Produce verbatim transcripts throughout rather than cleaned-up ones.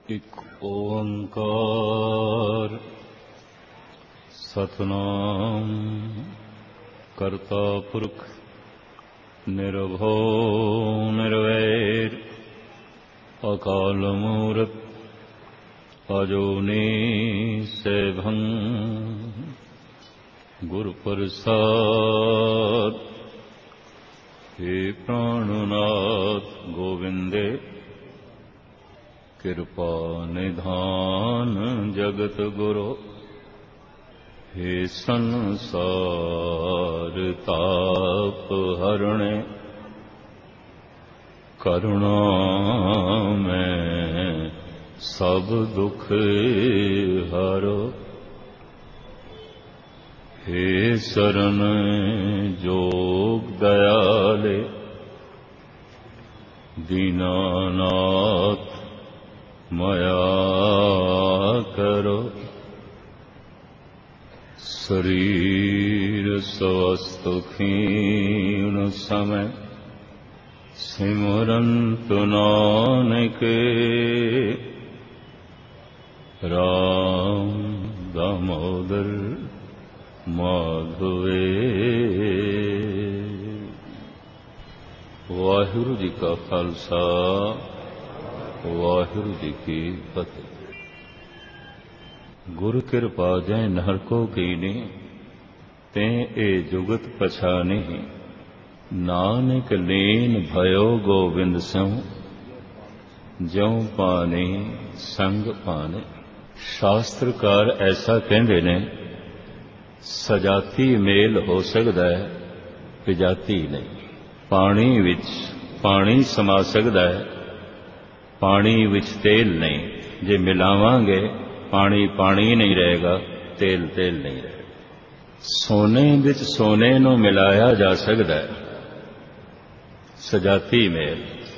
एक ओंकार सतनाम करता पुरख निर्भव निर्वैर अकाल मूरत अजोनी सैभं गुरु प्रसाद। हे प्राणनाथ गोविंदे कृपा निधान जगत गुरु। हे संसार ताप हरणे करुणा में सब दुख हरो। हे शरण जोग दयाले दीनानाथ मया करो। शरीर स्वस्थ क्षीण समय सिमरंतु नानक राम दामोदर माधवे। वाहिगुरु जी का खालसा वाहिगुरु जी की फतेह। गुरु कृपा जै नहर को कीनी ते ए जुगत पछानी। नानक लीन भयो गोविंद स्यों ज्यों पानी संग पाने। शास्त्रकार ऐसा कहते ने सजाती मेल हो सकता है विजाती नहीं। पानी विच पानी समा सकता है पानी विच तेल नहीं। जे मिलावांगे पानी पानी नहीं रहेगा तेल तेल नहीं रहेगा। सोने विच सोने नूं मिलाया जा सकता है सजाती मेल।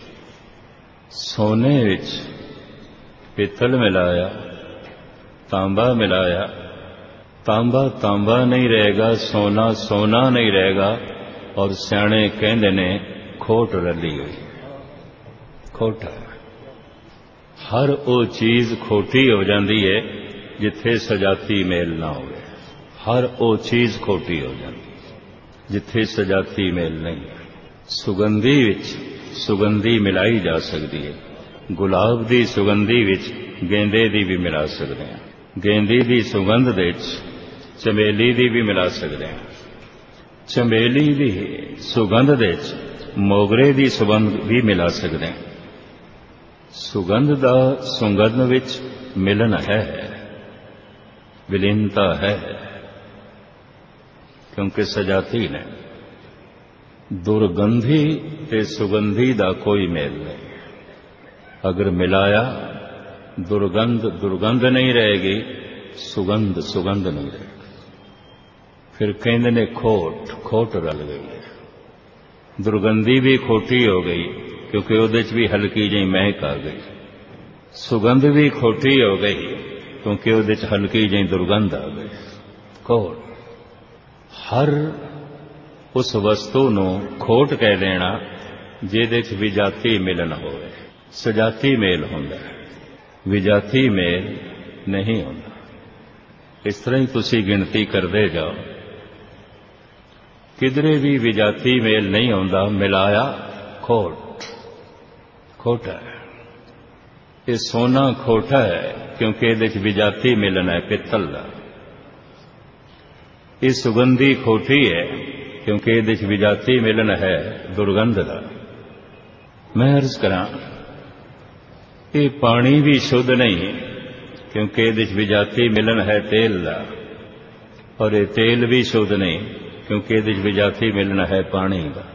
सोने विच पित्तल मिलाया तांबा मिलाया तांबा तांबा नहीं रहेगा सोना सोना नहीं रहेगा। और सियाणे कहंदे ने खोट रली हुई खोट। हर वो चीज खोटी हो जाती है जिथे सजाती मेल ना हो। हर वो चीज खोटी हो जाती जिथे सजाती मेल नहीं। सुगंधी विच सुगंधी मिलाई जा सकती है। गुलाब दी सुगंधी विच गेंदे दी भी मिला सकते हैं। गेंदी दी सुगंध दे चमेली दी भी मिला सकते हैं। चमेली दी सुगंध दे मोगरे दी सुगंध भी मिला सकते हैं। सुगंध दा सुगंध विच मिलन है विलीनता है क्योंकि सजाती ने। दुर्गंधी ते सुगंधी दा कोई मेल नहीं। अगर मिलाया दुर्गंध दुर्गंध नहीं रहेगी सुगंध सुगंध नहीं रहेगी। फिर कहते ने खोट खोट रल गई है। दुर्गंधी भी खोटी हो गई क्योंकि उहदे च भी हल्की जी महक आ गई। सुगंध भी खोटी हो गई क्योंकि उहदे च हल्की जी दुर्गंध आ गई। खोट हर उस वस्तु नूं खोट कह देना जिहदे च विजाती मिलन होवे। सजाती मेल हुंदा है विजाती मेल नहीं होंदा। इस तरह ही तुसी गिनती करते जाओ किधरे भी विजाती मेल नहीं होंदा। मिलाया खोट खोटा है। ये सोना खोटा है क्योंकि इहदे च विजाती मिलन है पित्तल दा। ये सुगंधी खोटी है क्योंकि इहदे च विजाती मिलन है दुर्गंध दा। मैं अर्ज करां ये पानी भी शुद्ध नहीं क्योंकि इहदे च विजाती मिलन है तेल दा। और ये तेल भी शुद्ध नहीं क्योंकि इहदे च विजाती मिलन है पानी दा।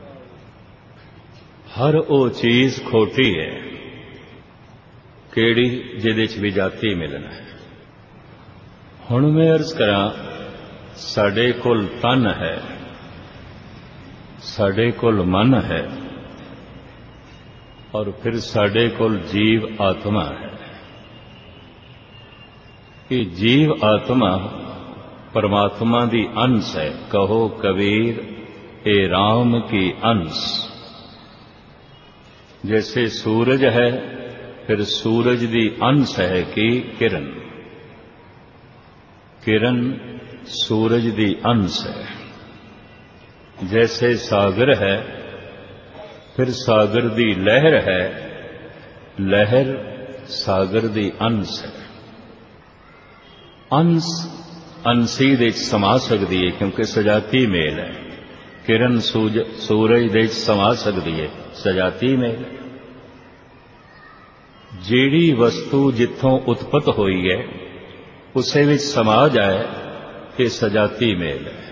हर वो चीज खोटी है केड़ी जिहदे च विजाती मिलन है। हुण मैं अर्ज करां साडे कोल तन है साडे कोल मन है और फिर साडे कोल जीव आत्मा है। ये जीव आत्मा परमात्मा दी अंश है। कहो कबीर ए राम की अंश। जैसे सूरज है फिर सूरज दी अंश है कि किरण। किरण सूरज दी अंश है। जैसे सागर है, फिर सागर दी लहर है, लहर सागर दी अंश है। अंश अंसी दे समा सकती है क्योंकि सजाती मेल है। किरण सूरज दे समा सकती है, सजाती मेल है। ਜਿਹੜੀ वस्तु जिथों उत्पत हुई है उसे विच समा जाए, ये सजाती मेल है।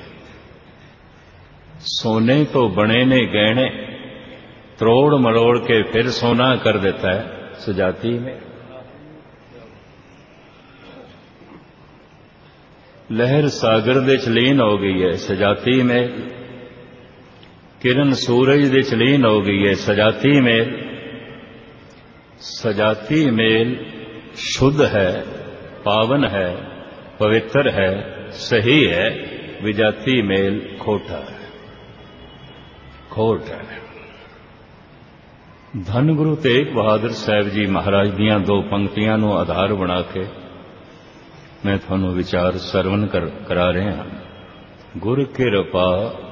सोने तो बने ने गहने, त्रोड़ मरोड़ के फिर सोना कर देता है, सजाती मेल। लहर सागर दे च लीन हो गई है, सजाती मेल। किरण सूरज दे च लीन हो गई है, सजाती मेल। सजाती मेल शुद्ध है, पावन है, पवित्र है, सही है। विजाती मेल खोटा है, खोट है। धन गुरु तेग बहादुर साहब जी महाराज दियां दो पंक्तियां नूं आधार बना के मैं थानू विचार सरवण कर, करा रहे हैं। गुर किरपा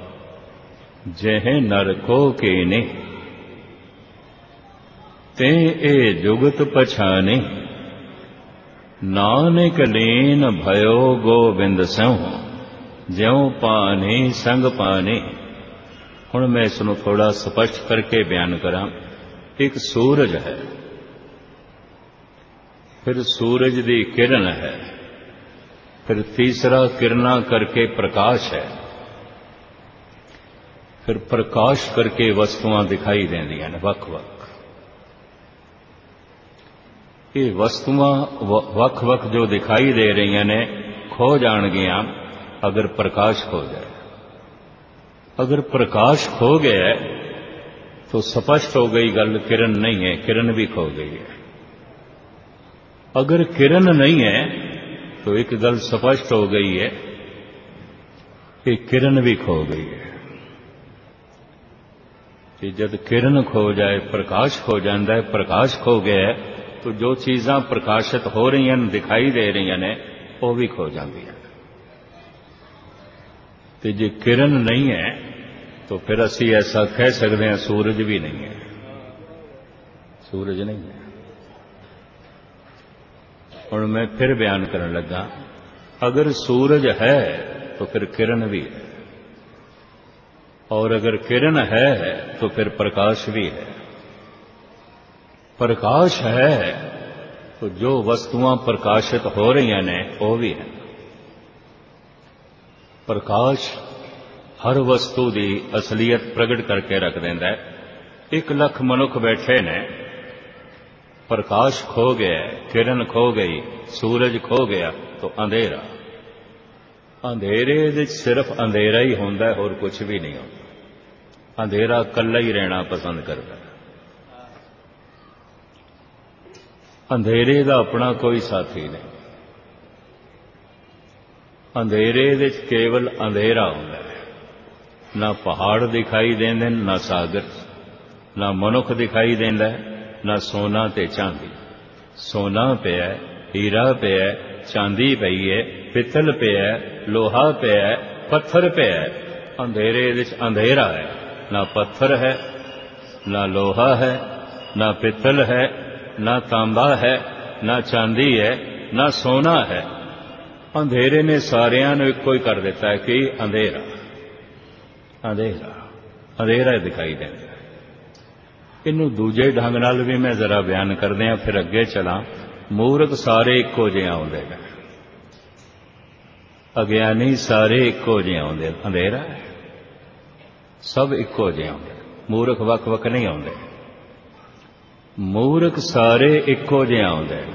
जह नर को कीने, ते ए जुगत पछाने। नानक लीन भयो गोबिंद सहो, ज्यों पानी संग पाने। हुण मैं इसनूं थोड़ा स्पष्ट करके बयान करा। एक सूरज है, फिर सूरज दी किरण है, फिर तीसरा किरणा करके प्रकाश है, फिर प्रकाश करके वस्तुआं दिखाई देंदियां ने वख वख। ये वस्तुआं वख वख जो दिखाई दे रही ने खो जाणगियां अगर प्रकाश खो जाए। अगर प्रकाश खो गया तो स्पष्ट हो गई गल, किरण नहीं है, किरण भी खो गई है। अगर किरण नहीं है तो एक गल स्पष्ट हो गई है कि किरण भी खो गई है। कि जब किरण खो जाए, प्रकाश खो जाता है, प्रकाश खो गया है तो जो चीज़ां प्रकाशित हो रही हैं, दिखाई दे रही ने, वो भी खो जाती हैं। तो जे किरण नहीं है तो फिर असी ऐसा कह सकते हैं सूरज भी नहीं है, सूरज नहीं है। और मैं फिर बयान करने लगा, अगर सूरज है तो फिर किरण भी है, और अगर किरण है तो फिर प्रकाश भी है। प्रकाश है तो जो वस्तुआं प्रकाशित हो रही ने वो भी है। प्रकाश हर वस्तु की असलियत प्रगट करके रख देंदा है। एक लख मनुख बैठे ने, प्रकाश खो गया, किरण खो गई, सूरज खो गया तो अंधेरा। अंधेरे दे सिर्फ अंधेरा ही होंदा है, और कुछ भी नहीं होता। अंधेरा कल्ला ही रहना पसंद करता है। अंधेरे का अपना कोई साथी नहीं। अंधेरे दे केवल अंधेरा होता है। ना पहाड़ दिखाई देंदे, ना सागर, ना मनुख दिखाई देंदा है, ना सोना ते चांदी। सोना पिया, हीरा पिया, चांदी पई है, पित्तल पिया, लोहा पिया, पत्थर पिया। अंधेरे दे अंधेरा है। ना पत्थर है, ना लोहा है, ना पित्तल है, ना तांबा है, ना चांदी है, ना सोना है। अंधेरे ने सारियां नूं इक्को ही कर दिता है कि अंधेरा, अंधेरा, अंधेरा दिखाई देता है। इनू दूजे ढंग नाल भी मैं जरा बयान कर दिया, फिर अगे चला। मूर्ख सारे इक्को जिहा आउंदे ने, अज्ञानी सारे इक्को जिहे आउंदे। अंधेरा है, सब इक्को जिहे आउंदे, मूर्ख वख वख नहीं आउंदे। मूर्ख सारे इक्को जिहे आउंदे ने,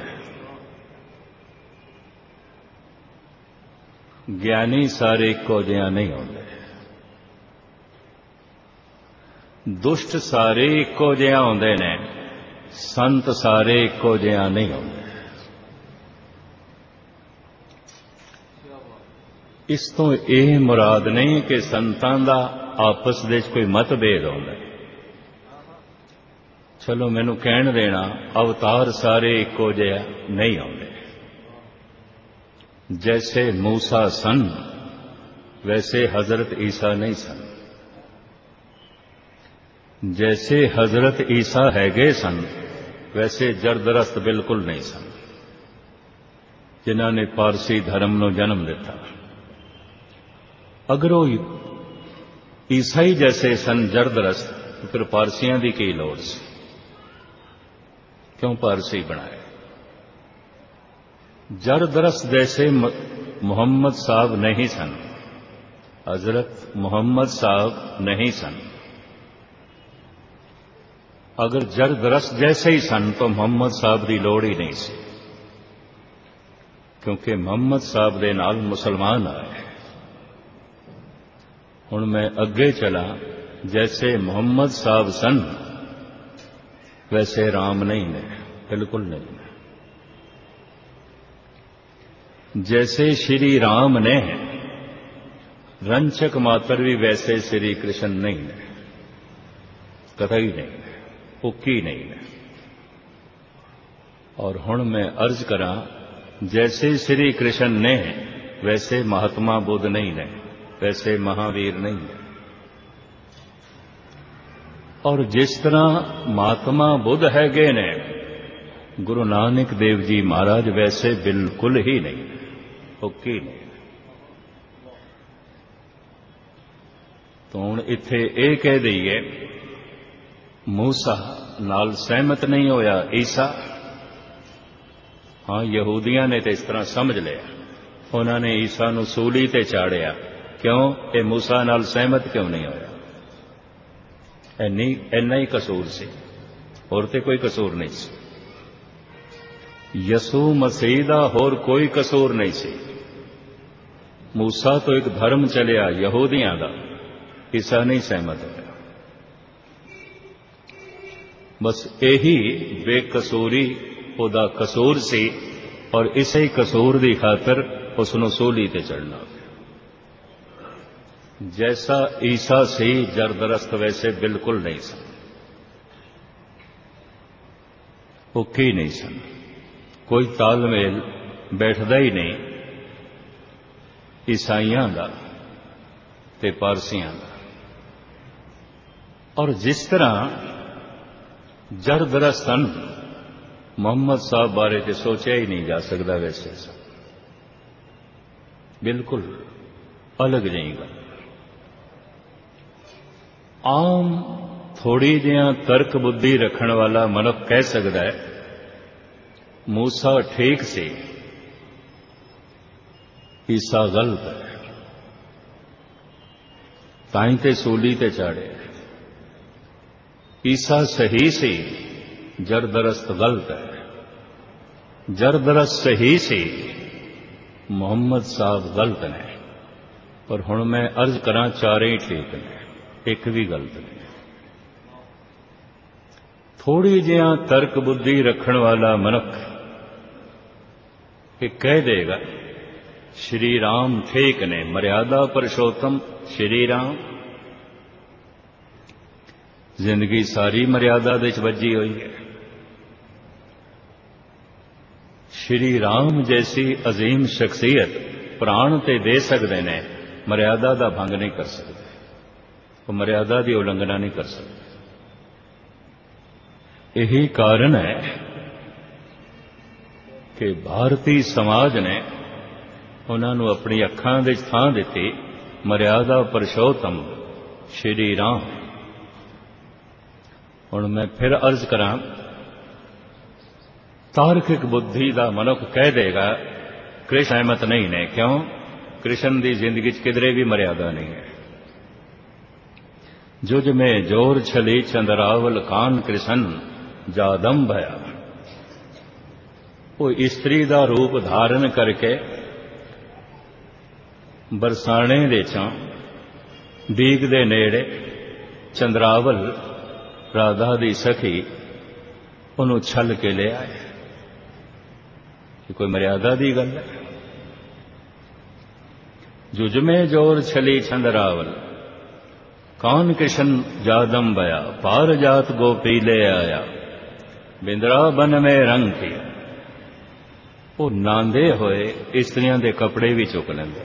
ज्ञानी सारे इक्को जिहा नहीं आउंदे। दुष्ट सारे इक्को जिहा आउंदे ने, संत सारे इक्को जिहा नहीं आउंदे। इस तो यह मुराद नहीं कि संतां दा आपस दे कोई मतभेद होंदा है। चलो मैनू कहण देना, अवतार सारे इक्को जिहा नहीं आउंदे। जैसे मूसा सन वैसे हजरत ईसा नहीं सन। जैसे हजरत ईसा हैगे सन वैसे जरदरस्त बिल्कुल नहीं सन, जिन्हां ने पारसी धर्म नूं जन्म दिता। अगर वो ईसाई जैसे सन जरदरस्त, तो फिर पारसियां दी की लोड़ सी? क्यों पारसी बनाए? जरदरस्त जैसे मोहम्मद साहब नहीं सन, हजरत मोहम्मद साहब नहीं सन। अगर जरदरस्त जैसे ही सन तो मोहम्मद साहब की लोड़ ही नहीं सी, क्योंकि मोहम्मद साहब दे नाल मुसलमान आए। हुण मैं अगे चला, जैसे मोहम्मद साहब सन वैसे राम नहीं ने, बिल्कुल नहीं ने। जैसे श्री राम ने रंचक मात्र भी वैसे श्री कृष्ण नहीं ने, कतई नहीं ने, उकी नहीं ने। और हुण मैं अर्ज करा, जैसे श्री कृष्ण ने वैसे महात्मा बुद्ध नहीं ने, वैसे महावीर नहीं है। और जिस तरह महात्मा बुद्ध हैगे ने, गुरु नानक देव जी महाराज वैसे बिल्कुल ही नहीं, उकी नहीं। तो हुण इत्थे ये कह दईए, मूसा नाल सहमत नहीं होया ईसा। हाँ, यहूदियां ने तो इस तरह समझ लिया, उन्होंने ईसा नूं सूली ते चाड़िया। क्यों? ये मूसा नाल सहमत क्यों नहीं होया? इन्ना ही कसूर सी, होर ते कोई कसूर नहीं सी। यसू मसीह दा होर कोई कसूर नहीं सी। मूसा तो एक धर्म चलिया यहूदियां दा, ईसा नहीं सहमत होया। बस यही बेकसूरी उहदा कसूर सी, और इसे कसूर की खातर उसनूं सूली ते चढ़ना। जैसा ईसा सी जरदरस्त वैसे बिल्कुल नहीं सन, उकी नहीं सन। कोई तालमेल बैठदा ही नहीं ईसाइयां दा ते पारसियां दा। और जिस तरह जरदरस्त सन, मोहम्मद साहब बारे तो सोचा ही नहीं जा सकता, वैसे बिल्कुल अलग नहीं गल। आम थोड़ी जिहा तर्क बुद्धि रखण वाला मनुख कह सकता है मूसा ठीक से, ईसा गलत है, ताई ते सूली ते चाड़े। ईसा सही सी, जरदरस्त गलत है। जरदरस्त सही सी, मोहम्मद साहब गलत ने। पर हुण मैं अर्ज करा, चारे ही ठीक ने, एक भी गलत नहीं। थोड़ी जिहा तर्क बुद्धि रखण वाला मनुख कि कह देगा श्री राम ठीक ने, मर्यादा पुरुषोत्तम श्री राम। जिंदगी सारी मर्यादा दे वजी हुई है। श्री राम जैसी अजीम शख्सियत प्राण ते दे सकते ने, मर्यादा का भंग नहीं कर सकते, वो मर्यादा की उल्लंघना नहीं कर सकते। यही कारण है कि भारतीय समाज ने उन्होंने अपनी अखां दे थां दिती, मर्यादा पुरुषोत्तम श्री राम। हुण मैं फिर अर्ज करा, तार्किक बुद्धि का मनुख कह देगा कृष्ण सहमत नहीं ने। क्यों? कृष्ण की जिंदगी किधरे भी मर्यादा नहीं है। जुज में जोर छली चंद्रावल कान कृष्ण जादम भया। वो स्त्री का रूप धारण करके बरसाने दे चों दीग दे नेड़े चंद्रावल राधा दी सखी उन्होंने छल के ले आए। ये कोई मर्यादा दी गल है? जुज में जोर छली चंद्रावल कौन कृष्ण जादम बया, पार जात गोपी ले आया। बिंद्रावन में रंग किया। वो नांदे होए इस्त्रियां दे कपड़े भी चुक लेंदे,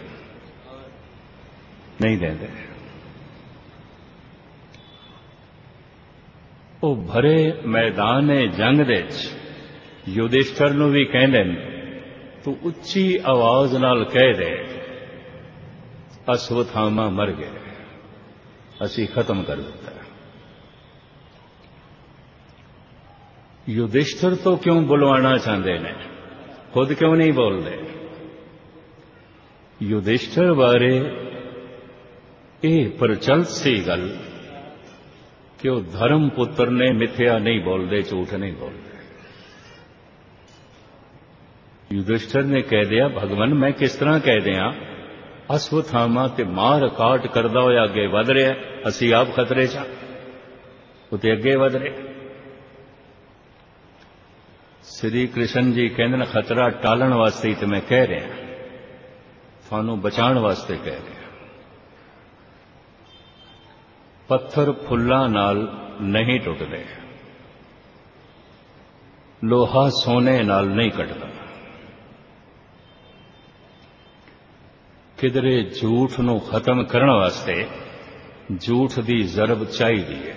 नहीं देंदे। वो भरे मैदान जंग दे युधिष्ठिर नूं भी कहंदे ने, तू उच्ची आवाज नाल कह दे अश्वत्थामा मर गए, असी खत्म कर दिता। युधिष्ठिर तो क्यों बुलवाना चाहते ने, खुद क्यों नहीं बोलते? युधिष्ठिर बारे ये प्रचलित सी गल कि वो धर्म पुत्र ने मिथ्या नहीं बोलते, झूठ नहीं बोलते। युधिष्ठिर ने कह दिया, भगवान मैं किस तरह कह दिया, अश्वत्थामा ते मार काट करदा होया अगे वध रहा, असी आप खतरे च उते अगे वध रहे। श्री कृष्ण जी कहते खतरा टालन वास्ते तो मैं कह रहा, थानू बचाण वास्ते कह रहा। पत्थर फुल्लां नाल नहीं टुटदे, लोहा सोने नाल नहीं कटदा। किधरे झूठ नू खत्म करने वास्ते झूठ दी जरब चाहिदी है,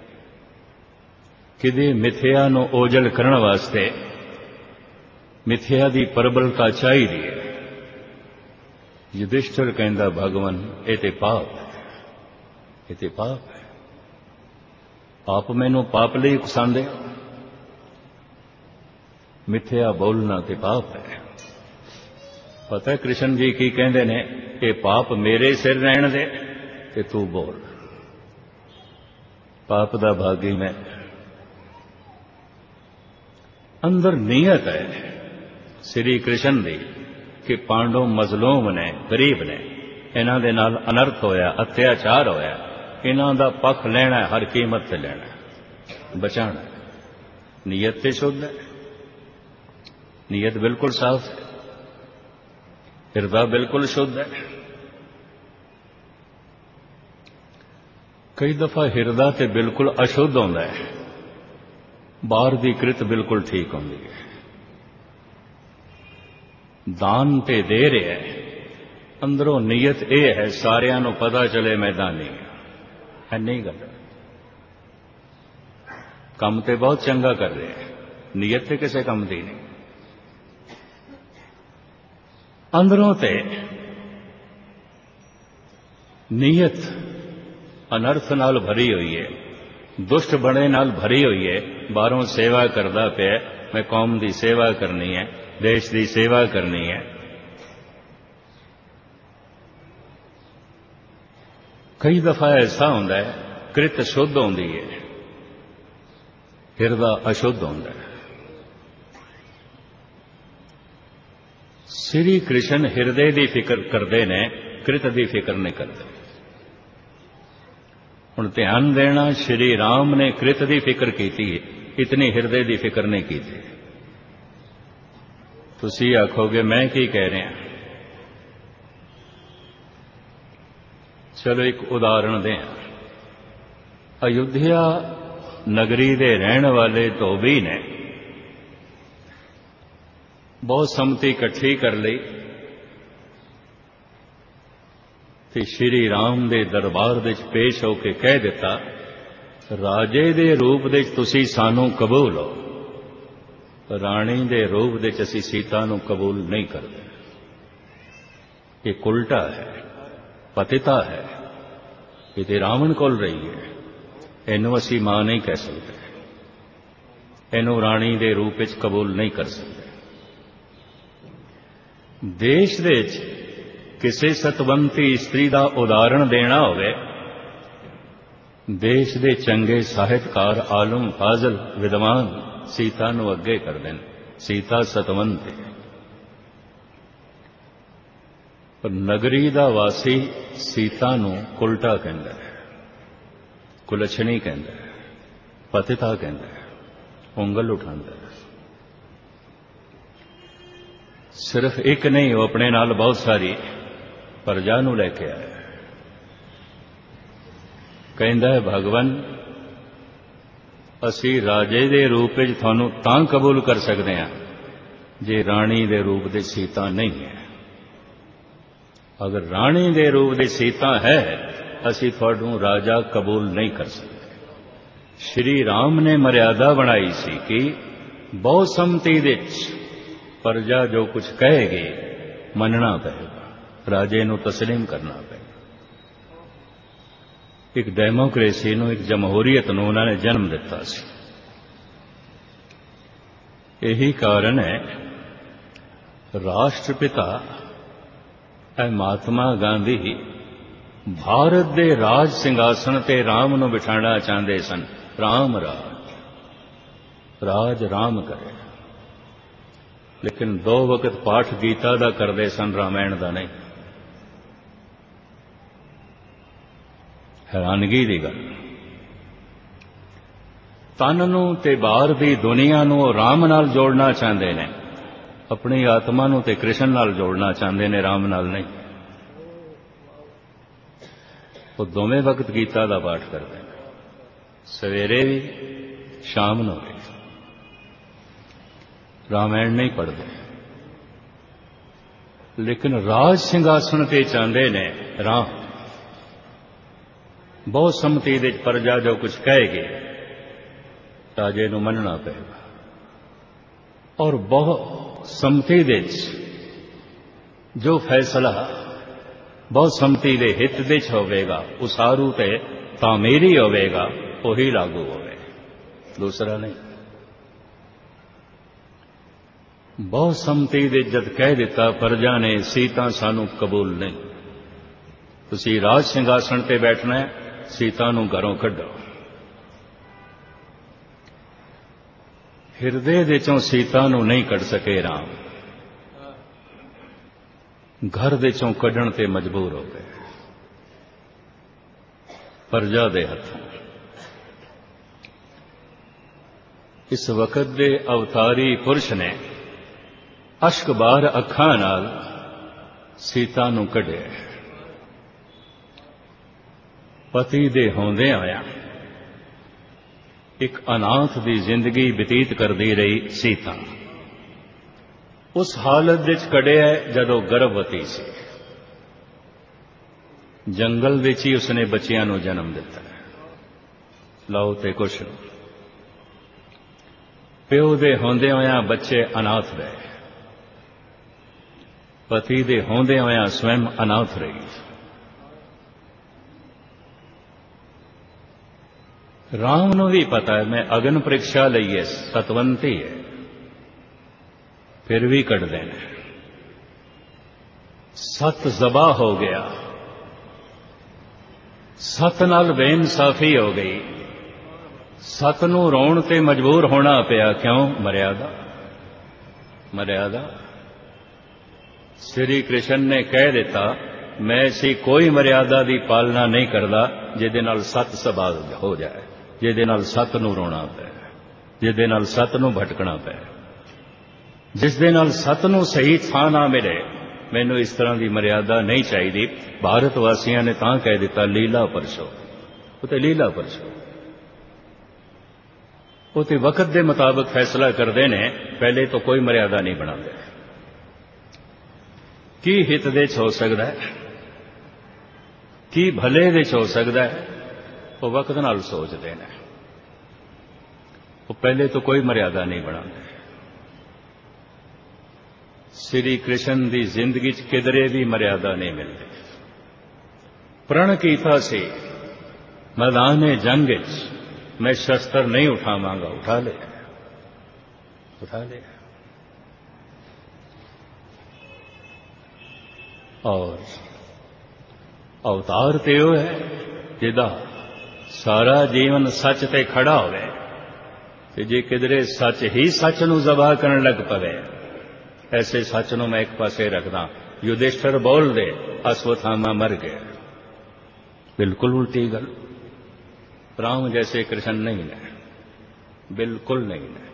किदे मिथ्या नू ओजल करने वास्ते मिथ्या दी प्रबलता चाहिदी है। युधिष्ठिर कहंदा, भगवान ये ते पाप है, ये ते पाप है। आप मैनू पाप लई उकसांदे हो, मिथ्या बोलना ते पाप है। पता है कृष्ण जी की कहंदे ने, ये पाप मेरे सिर रहन दे ते तू बोल। पाप दा भागी मैं। अंदर नीयत है श्री कृष्ण दी कि पांडव मजलूम ने, गरीब ने, इन्हां दे नाल अनर्थ होया, अत्याचार होया, इन्हां दा पक्ष लेना है, हर कीमत ते लेना है, बचाना है। नीयत ते शुद्ध है, नीयत बिल्कुल साफ है, हृदय बिल्कुल शुद्ध है। कई दफा हृदय ते बिल्कुल अशुद्ध होता है, बाहर दी कृत बिल्कुल ठीक होती है। दान ते दे रहा है, अंदरों नीयत यह है सारियां नूं पता चले मैं दानी है, नहीं गल। काम ते बहुत चंगा कर रहे हैं, नीयत ते किसी काम दी नहीं। अंदरों ते नीयत अनर्थ नाल भरी हुई है, दुष्ट बने नाल भरी हुई है। बाहरों सेवा करदा पे, मैं कौम दी सेवा करनी है, देश दी सेवा करनी है। कई दफा ऐसा होता है कृत शुद्ध होती है, हृदय अशुद्ध होता है। श्री कृष्ण हृदय की फिक्र करते ने, कृत की फिक्र नहीं करते। हुण ध्यान देना, श्री राम ने कृत की फिक्र की थी, इतनी हृदय की फिक्र नहीं की थी। तुसी आखोगे मैं की कह रहा, चलो एक उदाहरण दें। अयोध्या नगरी दे रहने वाले धोबी ने बहुत सम्मति इकट्ठी कर ली ते श्री राम दे दरबार दे पेश होके कह दिता, राजे दे रूप दे तुसी सानू कबूल हो, राणी दे रूप दे असी सीता नू कबूल नहीं करते। ये उल्टा है, पतिता है, ये तो रावण कोल रही है, इनू असी मां नहीं कह सकते, इनू राणी दे रूप विच कबूल नहीं कर सकते। देश दे किसी सतवंती स्त्री का उदाहरण देना होवे, देश दे चंगे साहित्यकार, आलम, फाजल, विद्वान सीता नू अगे कर देन। सीता सतवंत है, पर नगरी दा वासी सीता नू उल्टा कहंदा है, कुलछणी कहंदा है, पतिता कहंदा है, उंगल उठांदा है। सिर्फ एक नहीं, वो अपने नाल बहुत सारी प्रजा नू लेके आया। कहंदा है, भगवान ਅਸੀਂ ਰਾਜੇ ਦੇ ਰੂਪ ਵਿੱਚ ਤੁਹਾਨੂੰ ਤਾਂ ਕਬੂਲ ਕਰ ਸਕਦੇ ਹਾਂ ਜੇ ਰਾਣੀ ਦੇ ਰੂਪ ਦੇ ਸੀਤਾ ਨਹੀਂ ਹੈ। ਅਗਰ ਰਾਣੀ ਦੇ ਰੂਪ ਦੀ ਸੀਤਾ ਹੈ ਅਸੀਂ ਤੁਹਾਨੂੰ ਰਾਜਾ ਕਬੂਲ ਨਹੀਂ ਕਰ ਸਕਦੇ। ਸ਼੍ਰੀ ਰਾਮ ਨੇ ਮਰਿਆਦਾ ਬਣਾਈ ਸੀ ਕਿ ਬਹੁਸੰਮਤੀ ਵਿੱਚ ਪ੍ਰਜਾ ਜੋ ਕੁਝ ਕਹੇਗੀ ਮੰਨਣਾ ਪਏਗਾ, ਰਾਜੇ ਨੂੰ ਤਸਲੀਮ ਕਰਨਾ ਪਏਗਾ। ਇੱਕ ਡੈਮੋਕ੍ਰੇਸੀ ਨੂੰ, ਇੱਕ ਜਮਹੂਰੀਅਤ ਨੂੰ ਉਹਨਾਂ ਨੇ ਜਨਮ ਦਿੱਤਾ ਸੀ। ਇਹੀ ਕਾਰਨ ਹੈ ਰਾਸ਼ਟਰਪਿਤਾ ਹੈ ਮਹਾਤਮਾ ਗਾਂਧੀ ਭਾਰਤ ਦੇ ਰਾਜ ਸਿੰਘਾਸਣ ਤੇ ਰਾਮ ਨੂੰ ਬਿਠਾਉਣਾ ਚਾਹੁੰਦੇ ਸਨ। ਰਾਮ ਰਾਜ, ਰਾਜ ਰਾਮ ਕਰੇ, ਲੇਕਿਨ ਦੋ ਵਕਤ ਪਾਠ ਗੀਤਾ ਦਾ ਕਰਦੇ ਸਨ, ਰਾਮਾਇਣ ਦਾ ਨਹੀਂ। ਹੈਰਾਨਗੀ ਦੀ ਗੱਲ, ਤਨ ਨੂੰ ਤੇ ਬਾਹਰ ਦੀ ਦੁਨੀਆ ਨੂੰ ਉਹ ਰਾਮ ਨਾਲ ਜੋੜਨਾ ਚਾਹੁੰਦੇ ਨੇ, ਆਪਣੀ ਆਤਮਾ ਨੂੰ ਤੇ ਕ੍ਰਿਸ਼ਨ ਨਾਲ ਜੋੜਨਾ ਚਾਹੁੰਦੇ ਨੇ, ਰਾਮ ਨਾਲ ਨਹੀਂ। ਉਹ ਦੋਵੇਂ ਵਕਤ ਗੀਤਾ ਦਾ ਪਾਠ ਕਰਦੇ ਨੇ, ਸਵੇਰੇ ਵੀ ਸ਼ਾਮ ਨੂੰ ਵੀ। ਰਾਮਾਇਣ ਨਹੀਂ ਪੜ੍ਹਦੇ, ਲੇਕਿਨ ਰਾਜ ਸਿੰਘਾਸਣ ਤੇ ਚਾਹੁੰਦੇ ਨੇ ਰਾਮ। ਬਹੁਤ ਸੰਮਤੀ ਦੇ ਪ੍ਰਜਾ ਜੋ ਕੁਝ ਕਹੇਗੀ ਰਾਜੇ ਨੂੰ ਮੰਨਣਾ ਪਏਗਾ, ਔਰ ਬਹੁਤ ਸੰਮਤੀ ਦੇ ਜੋ ਫੈਸਲਾ ਬਹੁਤ ਸੰਮਤੀ ਦੇ ਹਿੱਤ ਦੇ ਚ ਹੋਵੇਗਾ, ਉਸਾਰੂ ਤੇ ਤਾਮੀਰੀ ਹੋਵੇਗਾ, ਉਹੀ ਲਾਗੂ ਹੋਵੇ, ਦੂਸਰਾ ਨਹੀਂ। ਬਹੁਤ ਸੰਮਤੀ ਦੇ ਜਦ ਕਹਿ ਦਿੱਤਾ ਪ੍ਰਜਾ ਨੇ ਸੀਤਾ ਸਾਨੂੰ ਕਬੂਲ ਨਹੀਂ, ਤੁਸੀਂ ਰਾਜ ਸਿੰਘਾਸਣ ਤੇ ਬੈਠਣਾ ਹੈ, ਸੀਤਾ ਨੂੰ ਘਰੋਂ ਕੱਢੋ। ਹਿਰਦੇ ਦੇ ਚੋਂ ਸੀਤਾ ਨੂੰ ਨਹੀਂ ਕੱਢ ਸਕੇ ਰਾਮ, ਘਰ ਦੇ ਚੋਂ ਕੱਢਣ ਤੇ ਮਜਬੂਰ ਹੋ ਗਏ ਪ੍ਰਜਾ ਦੇ ਹੱਥੋਂ। ਇਸ ਵਕਤ ਦੇ ਅਵਤਾਰੀ ਪੁਰਸ਼ ਨੇ ਅਸ਼ਕ ਬਾਰ ਅੱਖਾਂ ਨਾਲ ਸੀਤਾ ਨੂੰ ਕੱਢਿਆ। ਪਤੀ ਦੇ ਹੁੰਦੇ ਆਇਆ ਇੱਕ ਅਨਾਥ ਦੀ ਜ਼ਿੰਦਗੀ ਬਤੀਤ ਕਰਦੀ ਰਹੀ ਸੀਤਾ। ਉਸ ਹਾਲਤ ਵਿੱਚ ਕੱਢਿਆ ਜਦੋਂ ਗਰਭਵਤੀ ਸੀ। ਜੰਗਲ ਵਿੱਚ ਹੀ ਉਸਨੇ ਬੱਚਿਆਂ ਨੂੰ ਜਨਮ ਦਿੱਤਾ, ਲਓ ਤੇ ਕੁਛ ਨੂੰ। ਪਿਓ ਦੇ ਹੁੰਦੇ ਹੋਇਆਂ ਬੱਚੇ ਅਨਾਥ ਰਹੇ, ਪਤੀ ਦੇ ਹੁੰਦੇ ਹੋਇਆਂ ਸਵੈਮ ਅਨਾਥ ਰਹੀ। ਰਾਮ ਨੂੰ ਵੀ ਪਤਾ ਹੈ ਮੈਂ ਅਗਨ ਪ੍ਰੀਖਿਆ ਲਈ ਹੈ, ਸਤਵੰਤੀ ਹੈ, ਫਿਰ ਵੀ ਕੱਢਦੇ ਨੇ। ਸਤ ਜ਼ਬਾ ਹੋ ਗਿਆ, ਸਤ ਨਾਲ ਬੇਇਨਸਾਫੀ ਹੋ ਗਈ, ਸਤ ਨੂੰ ਰੋਣ ਤੇ ਮਜਬੂਰ ਹੋਣਾ ਪਿਆ। ਕਿਉਂ? ਮਰਿਆਦਾ, ਮਰਿਆਦਾ। ਸ੍ਰੀ ਕ੍ਰਿਸ਼ਨ ਨੇ ਕਹਿ ਦਿੱਤਾ ਮੈਂ ਸੀ ਕੋਈ ਮਰਿਆਦਾ ਦੀ ਪਾਲਣਾ ਨਹੀਂ ਕਰਦਾ ਜਿਹਦੇ ਨਾਲ ਸਤ ਸਭਾ ਹੋ ਜਾਏ, ਜਿਹਦੇ ਨਾਲ ਸਤ ਨੂੰ ਰੋਣਾ ਪਏ, ਜਿਹਦੇ ਨਾਲ ਸਤ ਨੂੰ ਭਟਕਣਾ ਪਏ, ਜਿਸ ਦੇ ਨਾਲ ਸਤ ਨੂੰ ਸਹੀ ਥਾਂ ਨਾ ਮਿਲੇ। ਮੈਨੂੰ ਇਸ ਤਰ੍ਹਾਂ ਦੀ ਮਰਿਆਦਾ ਨਹੀਂ ਚਾਹੀਦੀ। ਭਾਰਤ ਵਾਸੀਆਂ ਨੇ ਤਾਂ ਕਹਿ ਦਿੱਤਾ ਲੀਲਾ ਪਰਸ਼ੋ, ਉਹ ਤੇ ਲੀਲਾ ਪਰਸ਼ੋ, ਉਹ ਤੇ ਵਕਤ ਦੇ ਮੁਤਾਬਕ ਫੈਸਲਾ ਕਰਦੇ ਨੇ, ਪਹਿਲੇ ਤੋਂ ਕੋਈ ਮਰਿਆਦਾ ਨਹੀਂ ਬਣਾਉਂਦੇ। ਕੀ ਹਿੱਤ ਦੇ ਚ ਹੋ ਸਕਦਾ ਹੈ, ਕੀ ਭਲੇ ਦੇ ਚ ਹੋ ਸਕਦਾ ਹੈ, ਉਹ ਵਕਤ ਨਾਲ ਸੋਚਦੇ ਨੇ। ਉਹ ਪਹਿਲੇ ਤੋਂ ਕੋਈ ਮਰਿਆਦਾ ਨਹੀਂ ਬਣਾਉਂਦੇ। ਸ੍ਰੀ ਕ੍ਰਿਸ਼ਨ ਦੀ ਜ਼ਿੰਦਗੀ ਚ ਕਿਧਰੇ ਵੀ ਮਰਿਆਦਾ ਨਹੀਂ ਮਿਲਦੀ। ਪ੍ਰਣ ਕੀਤਾ ਸੀ ਮੈਦਾਨੇ ਜੰਗ ਵਿੱਚ ਮੈਂ ਸ਼ਸਤਰ ਨਹੀਂ ਉਠਾਵਾਂਗਾ, ਉਠਾ ਲਿਆ, ਉਠਾ ਲਿਆ। ਔਰ ਅਵਤਾਰ ਤੇ ਉਹ ਹੈ ਜਿਹਦਾ ਸਾਰਾ ਜੀਵਨ ਸੱਚ ਤੇ ਖੜਾ ਹੋਵੇ, ਤੇ ਜੇ ਕਿਧਰੇ ਸੱਚ ਹੀ ਸੱਚ ਨੂੰ ਜ਼ਬਾ ਕਰਨ ਲੱਗ ਪਵੇ, ਐਸੇ ਸੱਚ ਨੂੰ ਮੈਂ ਇੱਕ ਪਾਸੇ ਰੱਖਦਾ। ਯੁਧਿਸ਼ਠਰ ਬੋਲਦੇ ਅਸਵਥਾਮਾ ਮਰ ਗਏ, ਬਿਲਕੁਲ ਉਲਟੀ ਗੱਲ। ਰਾਮ ਜੈਸੇ ਕ੍ਰਿਸ਼ਨ ਨਹੀਂ ਨੇ, ਬਿਲਕੁਲ ਨਹੀਂ ਨੇ।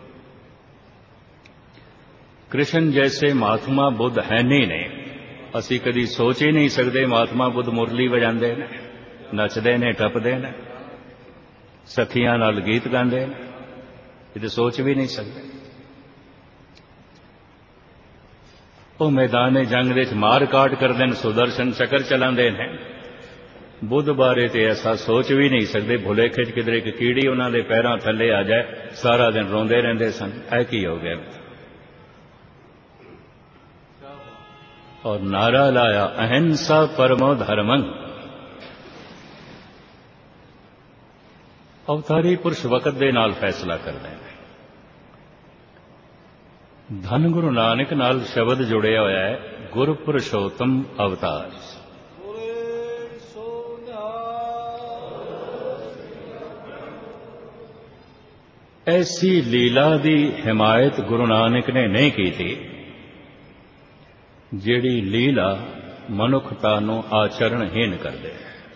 ਕ੍ਰਿਸ਼ਨ ਜੈਸੇ ਮਹਾਤਮਾ ਬੁੱਧ ਹੈ ਨਹੀਂ ਨੇ। ਅਸੀਂ ਕਦੀ ਸੋਚ ਹੀ ਨਹੀਂ ਸਕਦੇ ਮਹਾਤਮਾ ਬੁੱਧ ਮੁਰਲੀ ਵਜਾਉਂਦੇ ਨੇ, ਨੱਚਦੇ ਨੇ, ਟੱਪਦੇ ਨੇ, ਸਖੀਆਂ ਨਾਲ ਗੀਤ ਗਾਉਂਦੇ ਨੇ, ਇਹ ਤਾਂ ਸੋਚ ਵੀ ਨਹੀਂ ਸਕਦੇ। ਉਹ ਮੈਦਾਨੇ ਜੰਗ ਦੇ ਵਿੱਚ ਮਾਰ ਕਾਟ ਕਰਦੇ ਨੇ, ਸੁਦਰਸ਼ਨ ਚੱਕਰ ਚਲਾਉਂਦੇ ਨੇ। ਬੁੱਧ ਬਾਰੇ ਤੇ ਐਸਾ ਸੋਚ ਵੀ ਨਹੀਂ ਸਕਦੇ। ਭੁਲੇਖੇ 'ਚ ਕਿਧਰੇ ਇੱਕ ਕੀੜੀ ਉਹਨਾਂ ਦੇ ਪੈਰਾਂ ਥੱਲੇ ਆ ਜਾਏ, ਸਾਰਾ ਦਿਨ ਰੋਂਦੇ ਰਹਿੰਦੇ ਸਨ। ਇਹ ਕੀ ਹੋ ਗਿਆ? ਔਰ ਨਾਰਾ ਲਾਇਆ, ਅਹਿੰਸਾ ਪਰਮੋ ਧਰਮੰ। ਅਵਤਾਰੀ ਪੁਰਸ਼ ਵਕਤ ਦੇ ਨਾਲ ਫੈਸਲਾ ਕਰਦੇ ਨੇ। ਧੰਨ ਗੁਰੂ ਨਾਨਕ ਨਾਲ ਸ਼ਬਦ ਜੁੜਿਆ ਹੋਇਆ ਹੈ, ਗੁਰ ਪੁਰਸ਼ੋਤਮ ਅਵਤਾਰ। ਐਸੀ ਲੀਲਾ ਦੀ ਹਿਮਾਇਤ ਗੁਰੂ ਨਾਨਕ ਨੇ ਨਹੀਂ ਕੀਤੀ ਜਿਹੜੀ ਲੀਲਾ ਮਨੁੱਖਤਾ ਨੂੰ ਆਚਰਣਹੀਣ ਕਰ ਦੇ।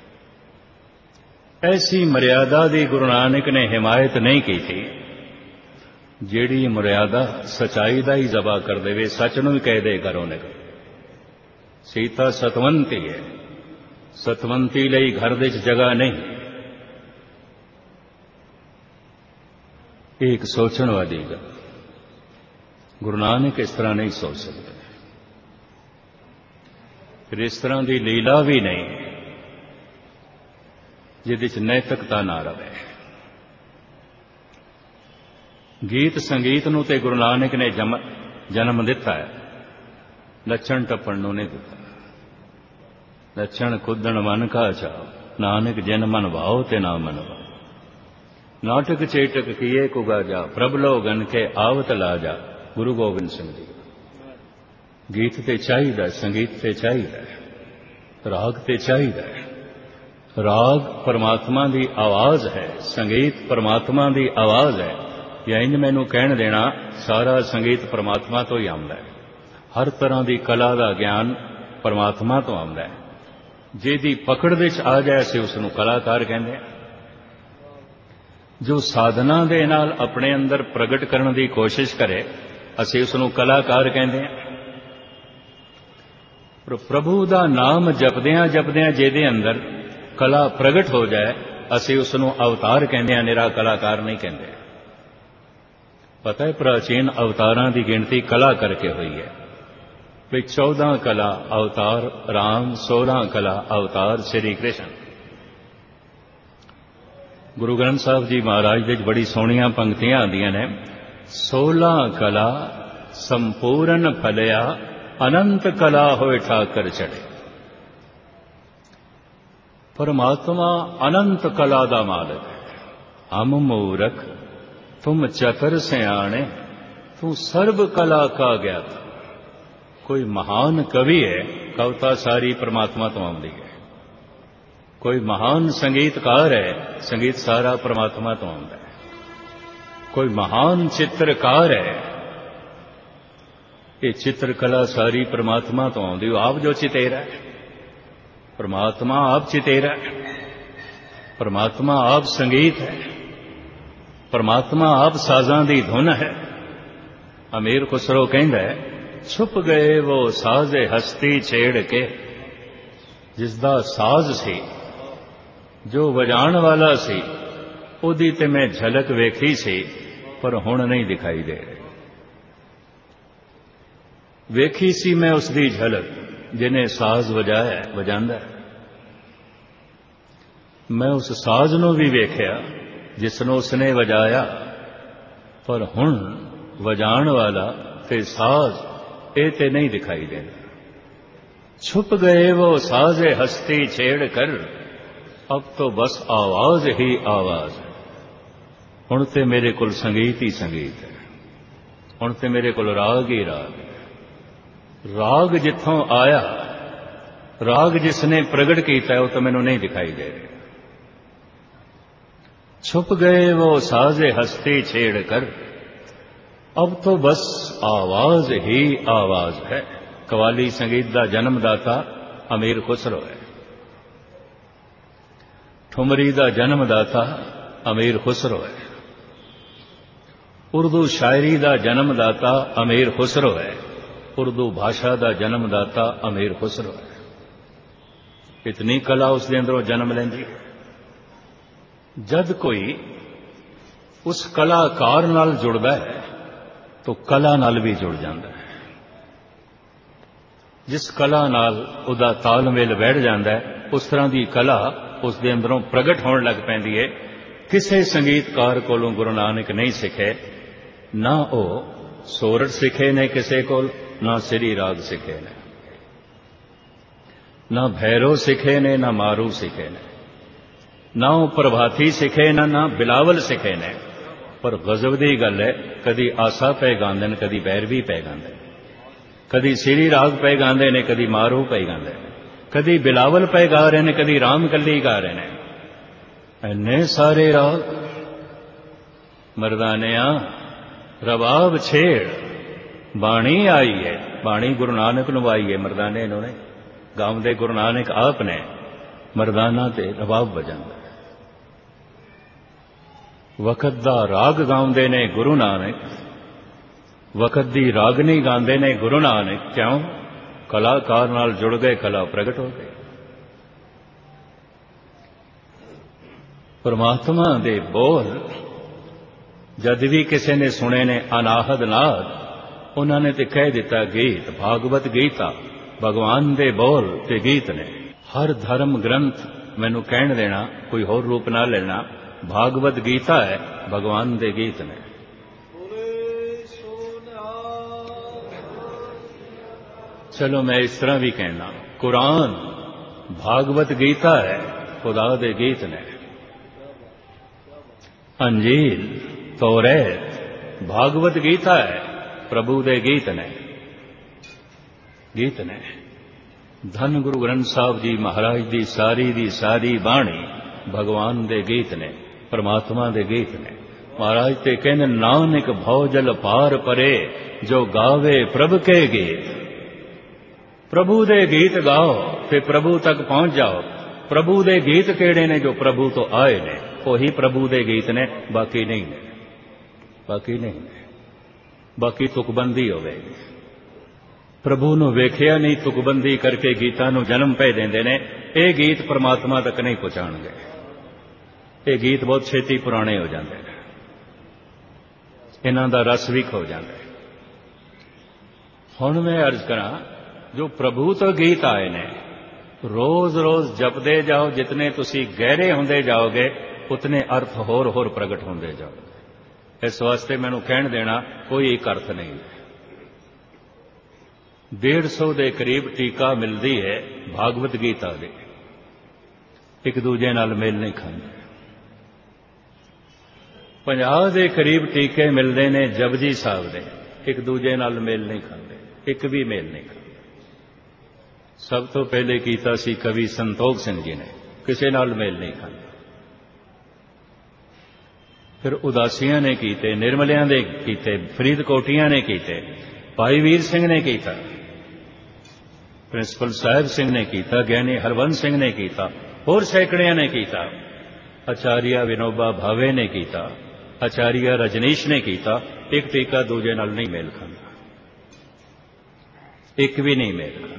ਐਸੀ ਮਰਿਆਦਾ ਦੀ ਗੁਰੂ ਨਾਨਕ ਨੇ ਹਿਮਾਇਤ ਨਹੀਂ ਕੀਤੀ ਜਿਹੜੀ ਮਰਿਆਦਾ ਸਚਾਈ ਦਾ ਹੀ ਜ਼ਬਾ ਕਰ ਦੇਵੇ, ਸੱਚ ਨੂੰ ਵੀ ਕਹਿ ਦੇ ਘਰੋਂ ਨਿਕਲ। ਸੀਤਾ ਸਤਵੰਤੀ ਹੈ, ਸਤਵੰਤੀ ਲਈ ਘਰ ਦੇ ਵਿੱਚ ਜਗ੍ਹਾ ਨਹੀਂ। ਇਹ ਇੱਕ ਸੋਚਣ ਵਾਲੀ ਗੱਲ। ਗੁਰੂ ਨਾਨਕ ਇਸ ਤਰ੍ਹਾਂ ਨਹੀਂ ਸੋਚ ਸਕਦੇ। ਫਿਰ ਇਸ ਤਰ੍ਹਾਂ ਦੀ ਲੀਲਾ ਵੀ ਨਹੀਂ ਜਿਹਦੇ 'ਚ ਨੈਤਿਕਤਾ ਨਾ ਰਹੇ। ਗੀਤ ਸੰਗੀਤ ਨੂੰ ਤੇ ਗੁਰੂ ਨਾਨਕ ਨੇ ਜਨਮ ਦਿੱਤਾ ਹੈ, ਨੱਚਣ ਟੱਪਣ ਨੂੰ ਨਹੀਂ ਦਿੱਤਾ। ਨੱਚਣ ਕੁੱਦਣ ਮਨ ਕਾ ਚਾਉ, ਨਾਨਕ ਜਿਨ ਮਨ ਭਾਉ ਤੇ ਨਾ ਮਨ ਭਾਉ। ਨਾਟਕ ਚੇਟਕ ਕੀਏ ਕੁਗਾ ਜਾ, ਪ੍ਰਭ ਲੋ ਗਨ ਕੇ ਆਵਤ ਲਾ ਜਾ। ਗੁਰੂ ਗੋਬਿੰਦ ਸਿੰਘ ਜੀ। ਗੀਤ ਤੇ ਚਾਹੀਦਾ, ਸੰਗੀਤ ਤੇ ਚਾਹੀਦਾ, ਰਾਗ ਤੇ ਚਾਹੀਦਾ। ਰਾਗ ਪਰਮਾਤਮਾ ਦੀ ਆਵਾਜ਼ ਹੈ, ਸੰਗੀਤ ਪਰਮਾਤਮਾ ਦੀ ਆਵਾਜ਼ ਹੈ। ਜਾਂ ਇੰਜ ਮੈਨੂੰ ਕਹਿਣ ਦੇਣਾ, ਸਾਰਾ ਸੰਗੀਤ ਪਰਮਾਤਮਾ ਤੋਂ ਹੀ ਆਉਂਦਾ ਹੈ। ਹਰ ਤਰ੍ਹਾਂ ਦੀ ਕਲਾ ਦਾ ਗਿਆਨ ਪਰਮਾਤਮਾ ਤੋਂ ਆਉਂਦਾ ਹੈ। ਜਿਹਦੀ ਪਕੜ ਵਿੱਚ ਆ ਜਾਏ ਅਸੀਂ ਉਸ ਨੂੰ ਕਲਾਕਾਰ ਕਹਿੰਦੇ ਹਾਂ। ਜੋ ਸਾਧਨਾ ਦੇ ਨਾਲ ਆਪਣੇ ਅੰਦਰ ਪ੍ਰਗਟ ਕਰਨ ਦੀ ਕੋਸ਼ਿਸ਼ ਕਰੇ ਅਸੀਂ ਉਸ ਨੂੰ ਕਲਾਕਾਰ ਕਹਿੰਦੇ ਹਾਂ। ਪਰ ਪ੍ਰਭੂ ਦਾ ਨਾਮ ਜਪਦਿਆਂ ਜਪਦਿਆਂ ਜਿਹਦੇ ਅੰਦਰ ਕਲਾ ਪ੍ਰਗਟ ਹੋ ਜਾਏ ਅਸੀਂ ਉਸ ਨੂੰ ਅਵਤਾਰ ਕਹਿੰਦੇ ਹਾਂ, ਨਿਰਾ ਕਲਾਕਾਰ ਨਹੀਂ ਕਹਿੰਦੇ। ਪਤਾ ਹੈ ਪ੍ਰਾਚੀਨ ਅਵਤਾਰਾਂ ਦੀ ਗਿਣਤੀ ਕਲਾ ਕਰਕੇ ਹੋਈ ਹੈ ਵੀ ਚੌਦਾਂ ਕਲਾ ਅਵਤਾਰ ਰਾਮ, ਸੋਲ੍ਹਾਂ ਕਲਾ ਅਵਤਾਰ ਸ੍ਰੀ ਕ੍ਰਿਸ਼ਨ। ਗੁਰੂ ਗ੍ਰੰਥ ਸਾਹਿਬ ਜੀ ਮਹਾਰਾਜ ਦੇ ਵਿੱਚ ਬੜੀ ਸੋਹਣੀਆਂ ਪੰਕਤੀਆਂ ਆਉਂਦੀਆਂ ਨੇ। ਸੋਲ੍ਹਾਂ ਕਲਾ ਸੰਪੂਰਨ ਫਲਿਆ, ਅਨੰਤ ਕਲਾ ਹੋਏ ਠਾਕਰ ਚੜੇ। ਪਰਮਾਤਮਾ ਅਨੰਤ ਕਲਾ ਦਾ ਮਾਲਕ ਹੈ। ਹਮ ਮੂਰਖ ਤੁਮ ਚਤਰ ਸਿਆਣੇ, ਤੂੰ ਸਰਬ ਕਲਾ ਕਾ ਗਿਆਤਾ। ਕੋਈ ਮਹਾਨ ਕਵੀ ਹੈ, ਕਵਿਤਾ ਸਾਰੀ ਪਰਮਾਤਮਾ ਤੋਂ ਆਉਂਦੀ ਹੈ। ਕੋਈ ਮਹਾਨ ਸੰਗੀਤਕਾਰ ਹੈ, ਸੰਗੀਤ ਸਾਰਾ ਪਰਮਾਤਮਾ ਤੋਂ ਆਉਂਦਾ ਹੈ। ਕੋਈ ਮਹਾਨ ਚਿੱਤਰਕਾਰ ਹੈ, ਇਹ ਚਿੱਤਰ ਕਲਾ ਸਾਰੀ ਪਰਮਾਤਮਾ ਤੋਂ ਆਉਂਦੀ। ਉਹ ਆਪ ਜੋ ਚਿਤੇਰਾ ਹੈ, ਪਰਮਾਤਮਾ ਆਪ ਚਿਤੇਰਾ ਹੈ। ਪਰਮਾਤਮਾ ਆਪ ਸੰਗੀਤ ਹੈ, ਪਰਮਾਤਮਾ ਆਪ ਸਾਜ਼ਾਂ ਦੀ ਧੁਨ ਹੈ। ਅਮੀਰ ਖੁਸਰੋ ਕਹਿੰਦਾ ਹੈ, ਛੁਪ ਗਏ ਉਹ ਸਾਜ਼ੇ ਹਸਤੀ ਛੇੜ ਕੇ। ਜਿਸ ਦਾ ਸਾਜ਼ ਸੀ, ਜੋ ਵਜਾਣ ਵਾਲਾ ਸੀ, ਉਹਦੀ ਤੇ ਮੈਂ ਝਲਕ ਵੇਖੀ ਸੀ, ਪਰ ਹੁਣ ਨਹੀਂ ਦਿਖਾਈ ਦੇ ਰਹੀ। ਵੇਖੀ ਸੀ ਮੈਂ ਉਸ ਦੀ ਝਲਕ, ਜਿਹਨੇ ਸਾਜ਼ ਵਜਾਇਆ ਵਜਾਂਦਾ। ਮੈਂ ਉਸ ਸਾਜ਼ ਨੂੰ ਵੀ ਵੇਖਿਆ ਜਿਸ ਨੂੰ ਉਸਨੇ ਵਜਾਇਆ, ਪਰ ਹੁਣ ਵਜਾਣ ਵਾਲਾ ਤੇ ਸਾਜ਼ ਇਹ ਤੇ ਨਹੀਂ ਦਿਖਾਈ ਦੇਣਾ। ਛੁਪ ਗਏ ਉਹ ਸਾਜ਼ੇ ਹਸਤੀ ਛੇੜ ਕਰ, ਅਬ ਤੋਂ ਬਸ ਆਵਾਜ਼ ਹੀ ਆਵਾਜ਼ ਹੈ। ਹੁਣ ਤੇ ਮੇਰੇ ਕੋਲ ਸੰਗੀਤ ਹੀ ਸੰਗੀਤ ਹੈ, ਹੁਣ ਤੇ ਮੇਰੇ ਕੋਲ ਰਾਗ ਹੀ ਰਾਗ ਹੈ। ਰਾਗ ਜਿੱਥੋਂ ਆਇਆ, ਰਾਗ ਜਿਸ ਨੇ ਪ੍ਰਗਟ ਕੀਤਾ ਉਹ ਤਾਂ ਮੈਨੂੰ ਨਹੀਂ ਦਿਖਾਈ ਦੇ ਰਿਹਾ। ਛੁਪ ਗਏ ਉਹ ਸਾਜ਼ੇ ਹਸਤੀ ਛੇੜ ਕਰ, ਅਬ ਤੋਂ ਬਸ ਆਵਾਜ਼ ਹੀ ਆਵਾਜ਼ ਹੈ। ਕਵਾਲੀ ਸੰਗੀਤ ਦਾ ਜਨਮਦਾਤਾ ਅਮੀਰ ਖੁਸਰੋ ਹੈ। ਠੁਮਰੀ ਦਾ ਜਨਮਦਾਤਾ ਅਮੀਰ ਖੁਸਰੋ ਹੈ। ਉਰਦੂ ਸ਼ਾਇਰੀ ਦਾ ਜਨਮਦਾਤਾ ਅਮੀਰ ਖੁਸਰੋ ਹੈ। ਉਰਦੂ ਭਾਸ਼ਾ ਦਾ ਜਨਮਦਾਤਾ ਅਮੀਰ ਖੁਸਰੋ ਹੈ। ਇਤਨੀ ਕਲਾ ਉਸ ਦੇ ਅੰਦਰੋਂ ਜਨਮ ਲੈਂਦੀ ਹੈ। ਜਦ ਕੋਈ उस कलाकार नाल जुड़दा है तो कला नाल भी जुड़ जाता है। जिस कला नाल उहदा तालमेल बैठ जाता है उस तरह की कला उस दे अंदरों प्रगट होने लग पैंदी है। किसी संगीतकार कोलों गुरु नानक नहीं सिखे, ना वो सोरठ सिखे ने किसी को, ना सिरी राग सिखे ने, ना भैरव सिखे ने, ना मारू सिखे ने, ना वो प्रभाती सिखे ना ना बिलावल सिखे ने। पर गजब की गल है, कदी आसा पे गांदे ने, कदी भैरवी पे गांदे ने, कदी सिरी राग पे गांदे ने, कदी मारू पे गांदे ने, कदी बिलावल पे गा रहे ने, कदी राम कली गा रहे ने। इन्ने सारे राग मर्दानिया रबाब छेड़ बाणी आई है। बाणी गुरु नानक नूं आई है, मर्दाने इन्होंने गाँवदे गुरु नानक आप ने। मर्दाना ते रबाब बजांदा, वक़्त दा राग गाउंदे ने गुरु नानक, वक़्त दी रागनी गांदे ने गुरु नानक। क्यों? कलाकार नाल जुड़ गए, कला प्रगट हो गई। परमात्मा दे बोल जद भी किसी ने सुने ने अनाहद नाद, उन्होंने तो कह दिता गीत। भागवत गीता भगवान दे बोल ते गीत ने। हर धर्म ग्रंथ मैनू कहण देना, कोई होर रूप ना लेना, भागवत गीता है, भगवान दे गीत ने। चलो मैं इस तरह भी कहना, कुरान भागवत गीता है, खुदा दे गीत ने। अंजील तौरेत भागवत गीता है, प्रभु दे गीत ने। गीत ने धन गुरु ग्रंथ साहब जी महाराज दी सारी दी सारी बाणी भगवान दे गीत ने, परमात्मा दे गीत ने। महाराज ते कहने नानक भौजल पार परे जो गावे प्रभ के गीत। प्रभु दे गीत गाओ ते प्रभु तक पहुंच जाओ। प्रभु दे गीत केड़े ने? जो प्रभु तो आए ने, वही प्रभु दे गीत ने, बाकी नहीं ने, बाकी नहीं ने। बाकी तुकबंदी होवेगी। प्रभु नूं वेखिया नहीं, तुकबंदी करके गीतां नूं जन्म पै देंदे ने। ये गीत परमात्मा तक नहीं पहुंचाणगे। ये गीत बहुत छेती पुराने हो जाते हैं, इन्हां दा रस भी खो जाता है। हुण मैं अर्ज करा, जो प्रभु तो गीत आए ने, रोज रोज जपदे जाओ। जितने तुसी गहरे होंदे जाओगे उतने अर्थ होर होर प्रगट होंदे जाओगे। इस वास्ते मैनू कहण देना कोई एक अर्थ नहीं। डेढ़ सौ के करीब टीका मिलती है भागवत गीता दे, एक दूजे नाल मेल नहीं खाते। पचास के करीब टीके मिलते ने जपजी साहब दे, एक दूजे नाल मेल नहीं खाते, एक भी मेल नहीं खाते। सब तो पहले कीता सी कवि संतोख सिंह जी ने, किसी नाल मेल नहीं खाते। फिर उदासियां ने कीते, निर्मलियां ने कीते, फरीदकोटियां ने कीते, भाई वीर सिंह ने कीता, प्रिंसिपल साहिब सिंह ने कीता, ज्ञानी हरवंश सिंह ने कीता, होर सैकड़ियां ने कीता। आचार्य विनोबा भावे ने कीता, आचार्य रजनीश ने कीता। एक टीका दूजे नाल नहीं मेल खाता, एक भी नहीं मेल खाता।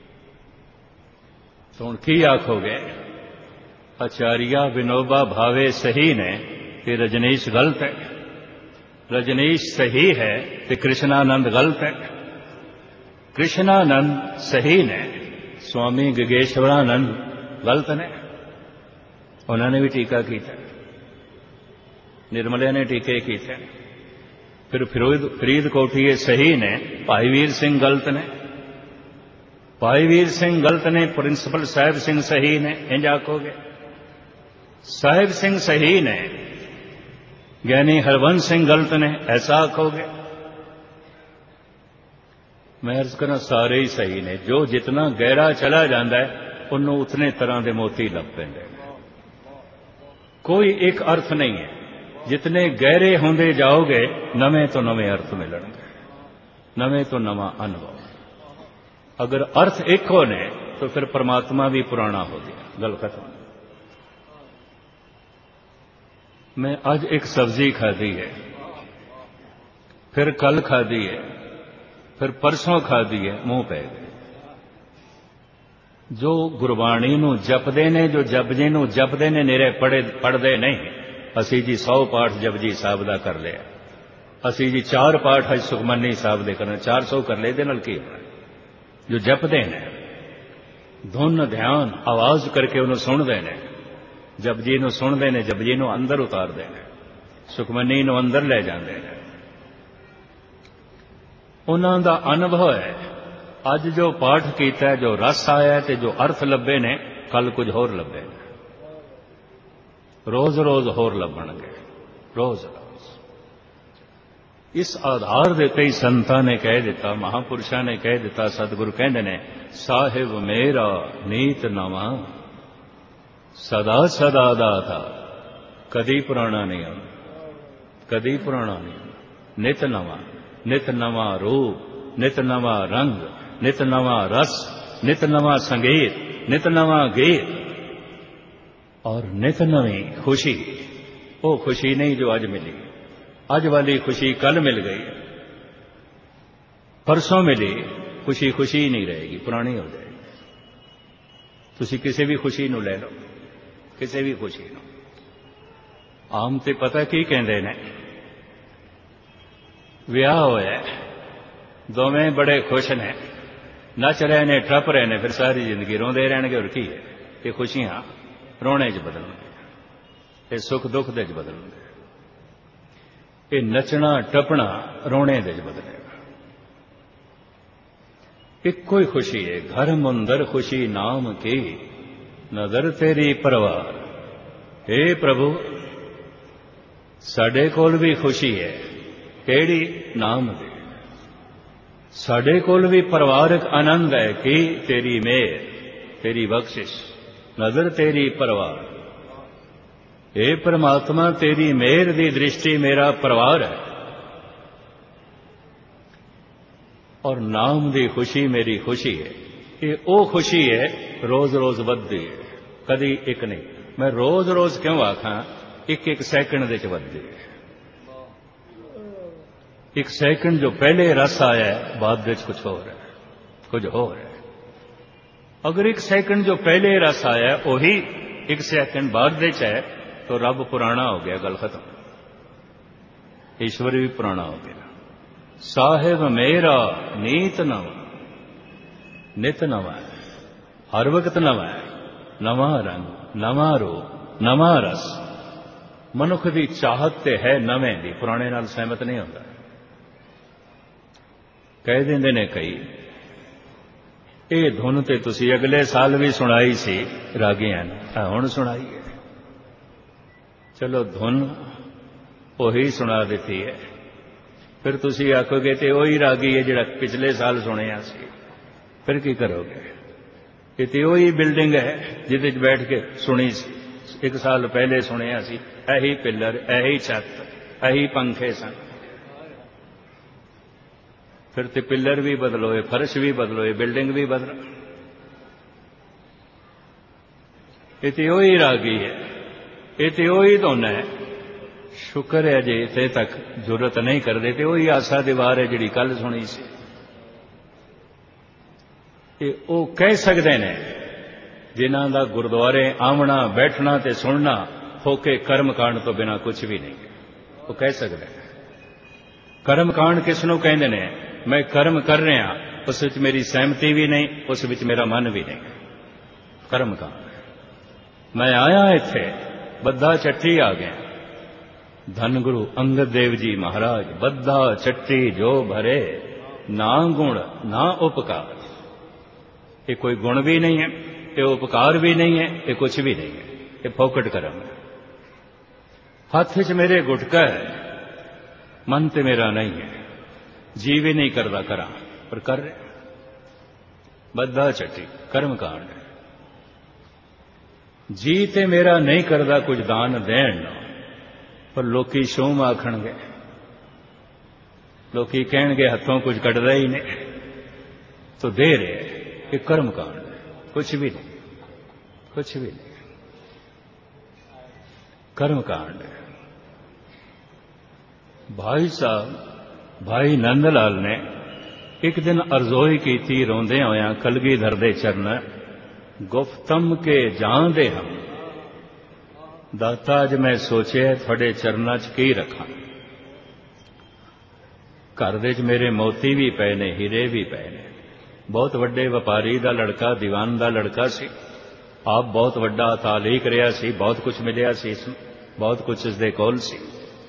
तो हुण की आखोगे? आचार्य विनोबा भावे सही ने कि रजनीश गलत है? रजनीश सही है कि कृष्णानंद गलत है? कृष्णानंद सही ने, स्वामी गगेश्वरानंद गलत ने। उन्होंने भी टीका किया, निर्मलिया ने टीके किए। फिर फरीद फरीदकोटिये सही ने, भाई वीर सिंह गलत ने। भाई वीर सिंह गलत ने, प्रिंसिपल साहिब सिंह सही ने, इंज आखोगे? साहिब सिंह सही ने, ज्ञानी हरवंश सिंह गलत ने, ऐसा आखोगे? मैं अर्ज करना सारे ही सही ने। जो जितना गहरा चला जाता है उन्होंने उतने तरह के मोती लग पेंदे। कोई एक अर्थ नहीं है। जितने गहरे होंदे जाओगे नवे तो नवे अर्थ मिलणगे, नवे तो नवा अनुभव। अगर अर्थ एक हो ने तो फिर परमात्मा भी पुराना हो गया, गल खत्म। मैं आज एक सब्जी खाधी है, फिर कल खाधी है, फिर परसों खाधी है, मुंह पै गए। जो गुरबाणी नूं जपदे ने, जो जपजी नूं जपदे ने, निरे पढ़े पढ़दे नहीं, असी जी सौ पाठ जपजी साहब का कर लिया, असी जी चार पाठ अज सुखमनी साहब के करने, चार सौ कर ले, की होना। जो जपते हैं धुन ध्यान आवाज करके उन्होंने सुनते हैं, जपजी नूं सुनते हैं, जपजी नूं अंदर उतारते हैं, सुखमनी नूं अंदर ले जाते हैं। उन्हों का अनुभव है अज जो पाठ किया, जो रस आया तो जो अर्थ लभे ने, कल कुछ होर लभे ने, रोज रोज होर लभणगे, रोज रोज। इस आधार दे ते ही संतां ने कह दिता, महापुरुषों ने कह दिता, सतगुरु कहते ने साहिब मेरा नीत नवा सदा सदा दाता, कदी पुराना नहीं आना, कदी पुराना नहीं आना। नित नवा, नित नवा रूप, नित नवा रंग, नित नवा रस, नित नवा संगीत, नित नवा गीत और नित नवी खुशी। वो खुशी नहीं जो अज मिली, अज वाली खुशी कल मिल गई, परसों मिली खुशी खुशी ही नहीं रहेगी, पुरानी हो जाएगी। तुसी किसी भी खुशी नूं ले लो, किसी भी खुशी नूं। आम ते पता की कहंदे ने, विआह होया, दोवें बड़े खुश ने, नच रहे ने, टप रहे ने, फिर सारी जिंदगी रोंदे रहणगे। और की है ये खुशियां रोने च बदलणगे, ये सुख दुख दे च बदलणगे, ये नचना टपना रोने दे च बदलेगा। इक्को ही खुशी है, घर मुंदर खुशी नाम की, नजर तेरी परवार। हे प्रभु साडे कोल भी खुशी है, केड़ी नाम दे। साडे कोल भी परिवारक आनंद है कि तेरी मेहर, तेरी बख्शिश, नजर तेरी परवार। हे परमात्मा तेरी मेहर दी दृष्टि मेरा परिवार है, और नाम दी खुशी मेरी खुशी है। ये ओ खुशी है रोज रोज वधदी है, कदी एक नहीं। मैं रोज रोज क्यों आखा, एक एक सैकंड दे च वधदी है। एक सैकंड जो पहले रस आया है, बाद विच कुछ हो रहा है, कुछ हो रहा है। अगर एक सैकंड जो पहले रस आया है वही एक सैकंड बाद विच है, तो रब पुराना हो गया, गल खत्म। ईश्वर भी पुराना हो गया। साहिब मेरा नीत नवा, नित नवा है, हर वक्त नवा है, नवा रंग, नवा रूप, नवा रस। मनुख की चाहत ते है नवें दी, पुराने नाल सहमत नहीं होता। कह देंदे ने कई, ये धुन ते तुसी अगले साल भी सुनाई सी रागियां ने, हुण सुनाई है। चलो धुन वही सुना देती है, फिर तुसी आखोगे ते वही रागी है जिहड़ा पिछले साल सुनिया सी, फिर की करोगे? ये तो वही बिल्डिंग है जिहदे च बैठ के सुनी सी, एक साल पहले सुनिया सी। यही पिलर, यही छत, यही पंखे सन। फिर तो पिलर भी बदलोए, फर्श भी बदलोए, बिल्डिंग भी बदलो। ये तो वही रागी है, ये तो वही धुन है। शुक्र है जे इत्थे तक जरूरत नहीं कर देते। वही आसा दीवार है जिहड़ी कल सुनी सी। ये वो कह सकते ने जिन्हां दा गुरुद्वारे आमना बैठना ते सुनना होके कर्म कांड तो बिना कुछ भी नहीं। वो कह सकते हैं। कर्म कांड किसनों कहंदे ने? मैं कर्म कर रहा, उस विच मेरी सहमति भी नहीं, उस विच मेरा मन भी नहीं। कर्म कांड। मैं आया इत्थे बद्दा चट्टी आ गया। धन गुरु अंगद देव जी महाराज, बद्दा चट्टी जो भरे, ना गुण ना उपकार। ये कोई गुण भी नहीं है, ये उपकार भी नहीं है, ये कुछ भी नहीं है, ये फोकट कर्म है। हाथ च मेरे गुटका है, मन ते मेरा नहीं है, जी भी नहीं करता करा पर कर रहे। बद्दा चट्टी कर्म कांड। जी ते मेरा नहीं करता कुछ दान देन, पर लोकी शोम आखणगे, लोकी कहणगे हथों कुछ कटदा ही नहीं, तो दे रहे। ये कर्म कांड है, कुछ भी नहीं, कुछ भी नहीं। कर्म कांड है। भाई साहब भाई नंदलाल ने एक दिन अरजोई की थी रोंदे होया कलगीधर दे चरण, गुफ्तम के जान दे हम। दाता अज मैं सोचिया थोड़े चरनां च की रखां। घर दे च मेरे मोती भी पए ने, हीरे भी पए ने। बहुत वड्डे व्यापारी दा लड़का, दीवान दा लड़का सी। आप बहुत वड्डा तालीक रहा सी, बहुत कुछ मिलिया सी, बहुत कुछ इसदे कोल सी।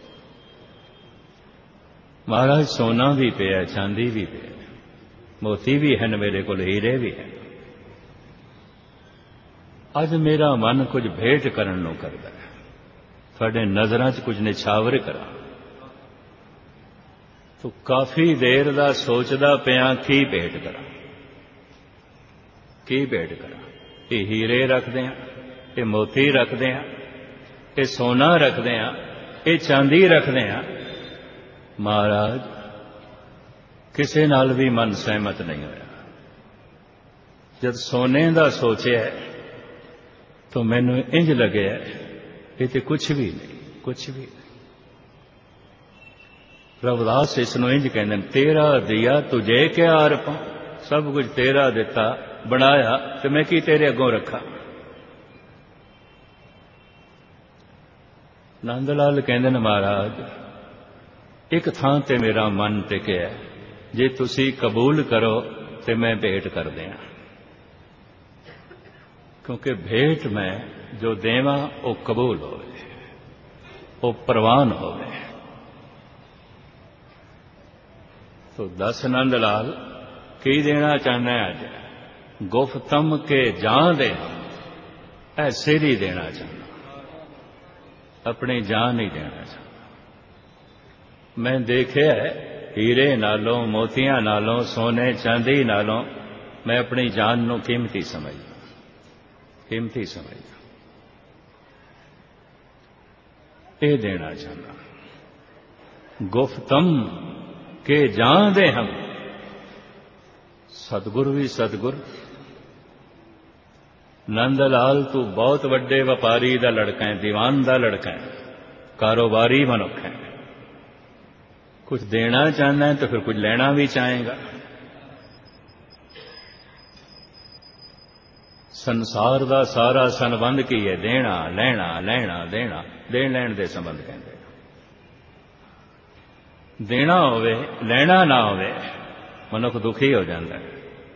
महाराज सोना भी पिया, चांदी भी पिया, मोती भी हैं मेरे को, हीरे भी हैं। अज मेरा मन कुछ भेंट करन नूं करदा है, तुहाडे नज़रां च कुछ निछावर करा। तो काफी देर दा सोचदा पिया की भेंट करा, की भेंट करा। ये हीरे रखदे आ, ये मोती रखदे आ, ये सोना रखदे आ, ये चांदी रखदे आ। महाराज किसे नाल भी मन सहमत नहीं होया। जब सोने दा सोचिया तो मैनू इंज लगे ये तो कुछ भी नहीं, कुछ भी नहीं। रविदास इसनों इंज कहते हैं, तेरा दिया तुझे क्या अर्पा। सब कुछ तेरा दिता बनाया तो मैं की तेरे अगों रखा। नंद लाल कहते हैं, महाराज एक थां ते मेरा मन टिकिया, जे तुसी कबूल करो तो मैं भेंट कर दिया। क्योंकि भेंट में जो देवा वो कबूल होवे, वो प्रवान होवे। तो दस नंद लाल की देना चाहना है अज? गुफ्तम के जान दे ऐसे ही देना चाहना, अपनी जान नहीं देना चाहना। मैं देखे हीरे नालों, मोतियां नालों, सोने चांदी नालों मैं अपनी जान नूं कीमती समझदा, कीमती समझदा। ये देना चाहना। गुफ्तम के जान दे हम। सतगुर भी सतगुर। नंद लाल तू बहुत वड्डे व्यापारी दा लड़का है, दीवान दा लड़का है, कारोबारी मनुख है। कुछ देना चाहना है तो फिर कुछ लेना भी चाहेगा। संसार दा सारा संबंध की है देना लेना, लेना देना, देन लैण दे संबंध कहते। देना होवे लेना ना होवे मनुख दुखी हो जाता है।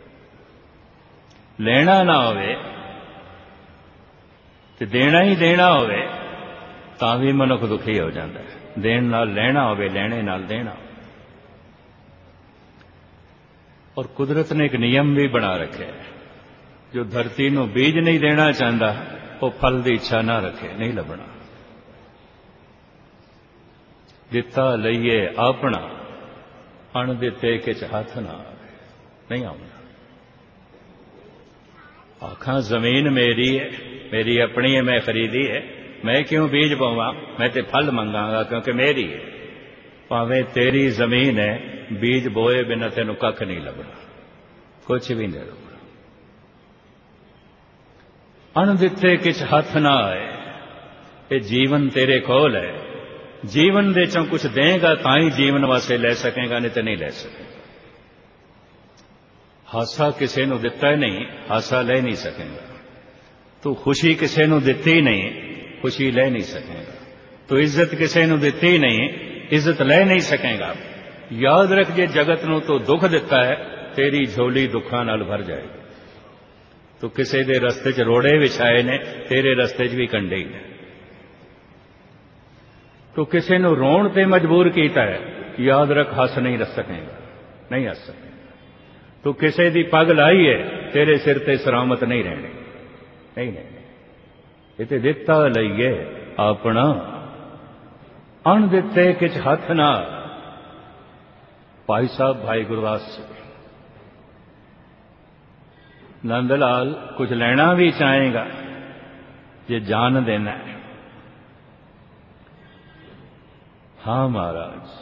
लेना ना होवे ते देना ही देना होवे तां भी मनुख दुखी हो जाता है। देन नाल लेना होवे, लेने नाल देना। और कुदरत ने एक नियम भी बना रखे, जो धरती नूं बीज नहीं देना चाहता वो फल की इच्छा ना रखे, नहीं लभना। दिता लईए अपना, अण दिते किछ हथ ना आवे, नहीं आउंदा। आखां जमीन मेरी है, मेरी अपनी है, मैं खरीदी है, मैं क्यों बीज बोवां, मैं ते फल मंगांगा क्योंकि मेरी है। भावें तेरी जमीन है, बीज बोए बिना तेनों कख नहीं लभना, कुछ भी नहीं लभना। अण दिते किछ हथ ना आए, ये जीवन तेरे कोल है। जीवन दे चों कुछ देगा तां ही जीवन वास्ते ले सकेगा, नहीं तो नहीं ले सकेगा। हासा किसी नूं दिता ही नहीं, हासा ले नहीं सकेगा। तू खुशी किसी नूं दिती नहीं, खुशी ले नहीं सकेगा। तू इज्जत किसी नूं दिती नहीं, इज्जत ले नहीं सकेगा। याद रख, जे जगत नूं तू दुख दिता है, तेरी झोली दुखां नाल भर जाएगी। तू किसी दे रस्ते च रोड़े विछाए ने, तेरे रस्ते च भी कंडे ही ने। तू किसी नूं रोण ते मजबूर कीता है, याद रख हस नहीं रख सकेगा, नहीं हस सकेगा। तू किसी दी पग लाई है, तेरे सिर ते सलामत नहीं रहने, नहीं रहने। इते दिता लईए अपना, अण दिते किछ हथ ना। भाई साहब भाई गुरदास नंदलाल कुछ लेना भी चाहेगा, ये जान देना है। हाँ महाराज,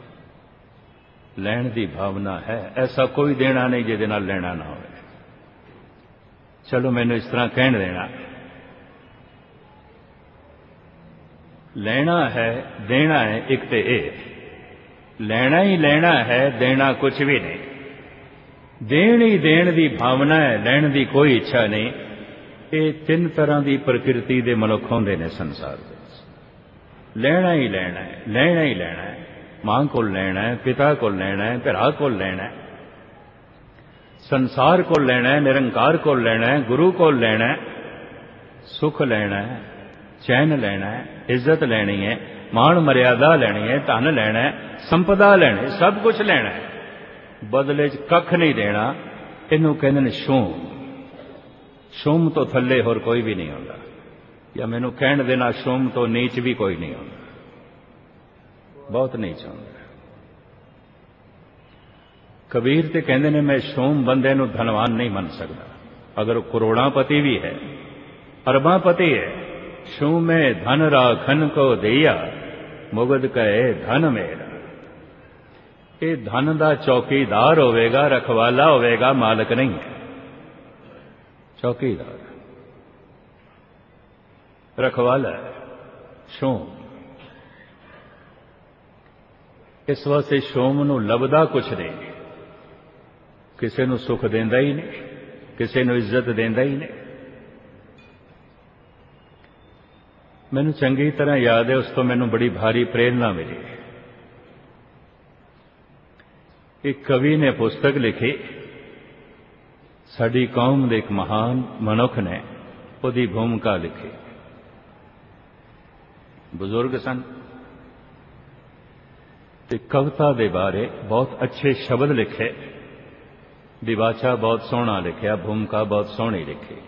लैण दी भावना है, ऐसा कोई देना नहीं जिहदे नाल लेना ना होवे। चलो मैनू इस तरह कहण देना, लेना है देना है एक ते ए, लेना ही लेना है, देना कुछ भी नहीं। देन ही देन दी भावना है, लैण दी कोई इच्छा नहीं। ये तीन तरह की प्रकृति के मनुख होंदे ने संसार में। लेना ही लेना है, लेना ही लेना है। मां को लेना है, पिता को लेना है, भरा को लेना है, संसार को लेना है, निरंकार को लेना है, गुरु को लेना है, सुख लेना है, चैन लेना है, इज्जत लेनी है, मान मर्यादा लेनी है, धन लेना है, संपदा लेनी है, सब कुछ लेना है, बदले च कख नहीं देना। इनू कहते हैं शोम। शोम तो थले होर कोई भी नहीं होता, या मैनू कहण देना शोम तो नीच भी कोई नहीं होता, बहुत नीच होता। कबीर तो कहते हैं मैं शोम बंदे नू धनवान नहीं मन सकता, अगर करोड़ापति भी है, अरबापति है। शोमे धन राखन को दिया, मुगद कहे धन मेरा। ये धन का चौकीदार होवेगा, रखवाला होवेगा, मालक नहीं है। चौकीदार रखवाला है शोम। इस वास्ते शोम नू लभदा कुछ नहीं, किसी नू सुख देंदा ही नहीं, किसी नू इज्जत देंदा ही नहीं। मैनू चंगी तरह याद है, उस तो मैनू बड़ी भारी प्रेरणा मिली। एक कवि ने पुस्तक लिखी, साडी कौम दे एक महान मनुख ने उहदी भूमिका लिखी। बुजुर्ग सन ते कविता दे बारे बहुत अच्छे शब्द लिखे, दिवाचा बहुत सोहना लिखा, भूमिका बहुत सोहनी लिखी।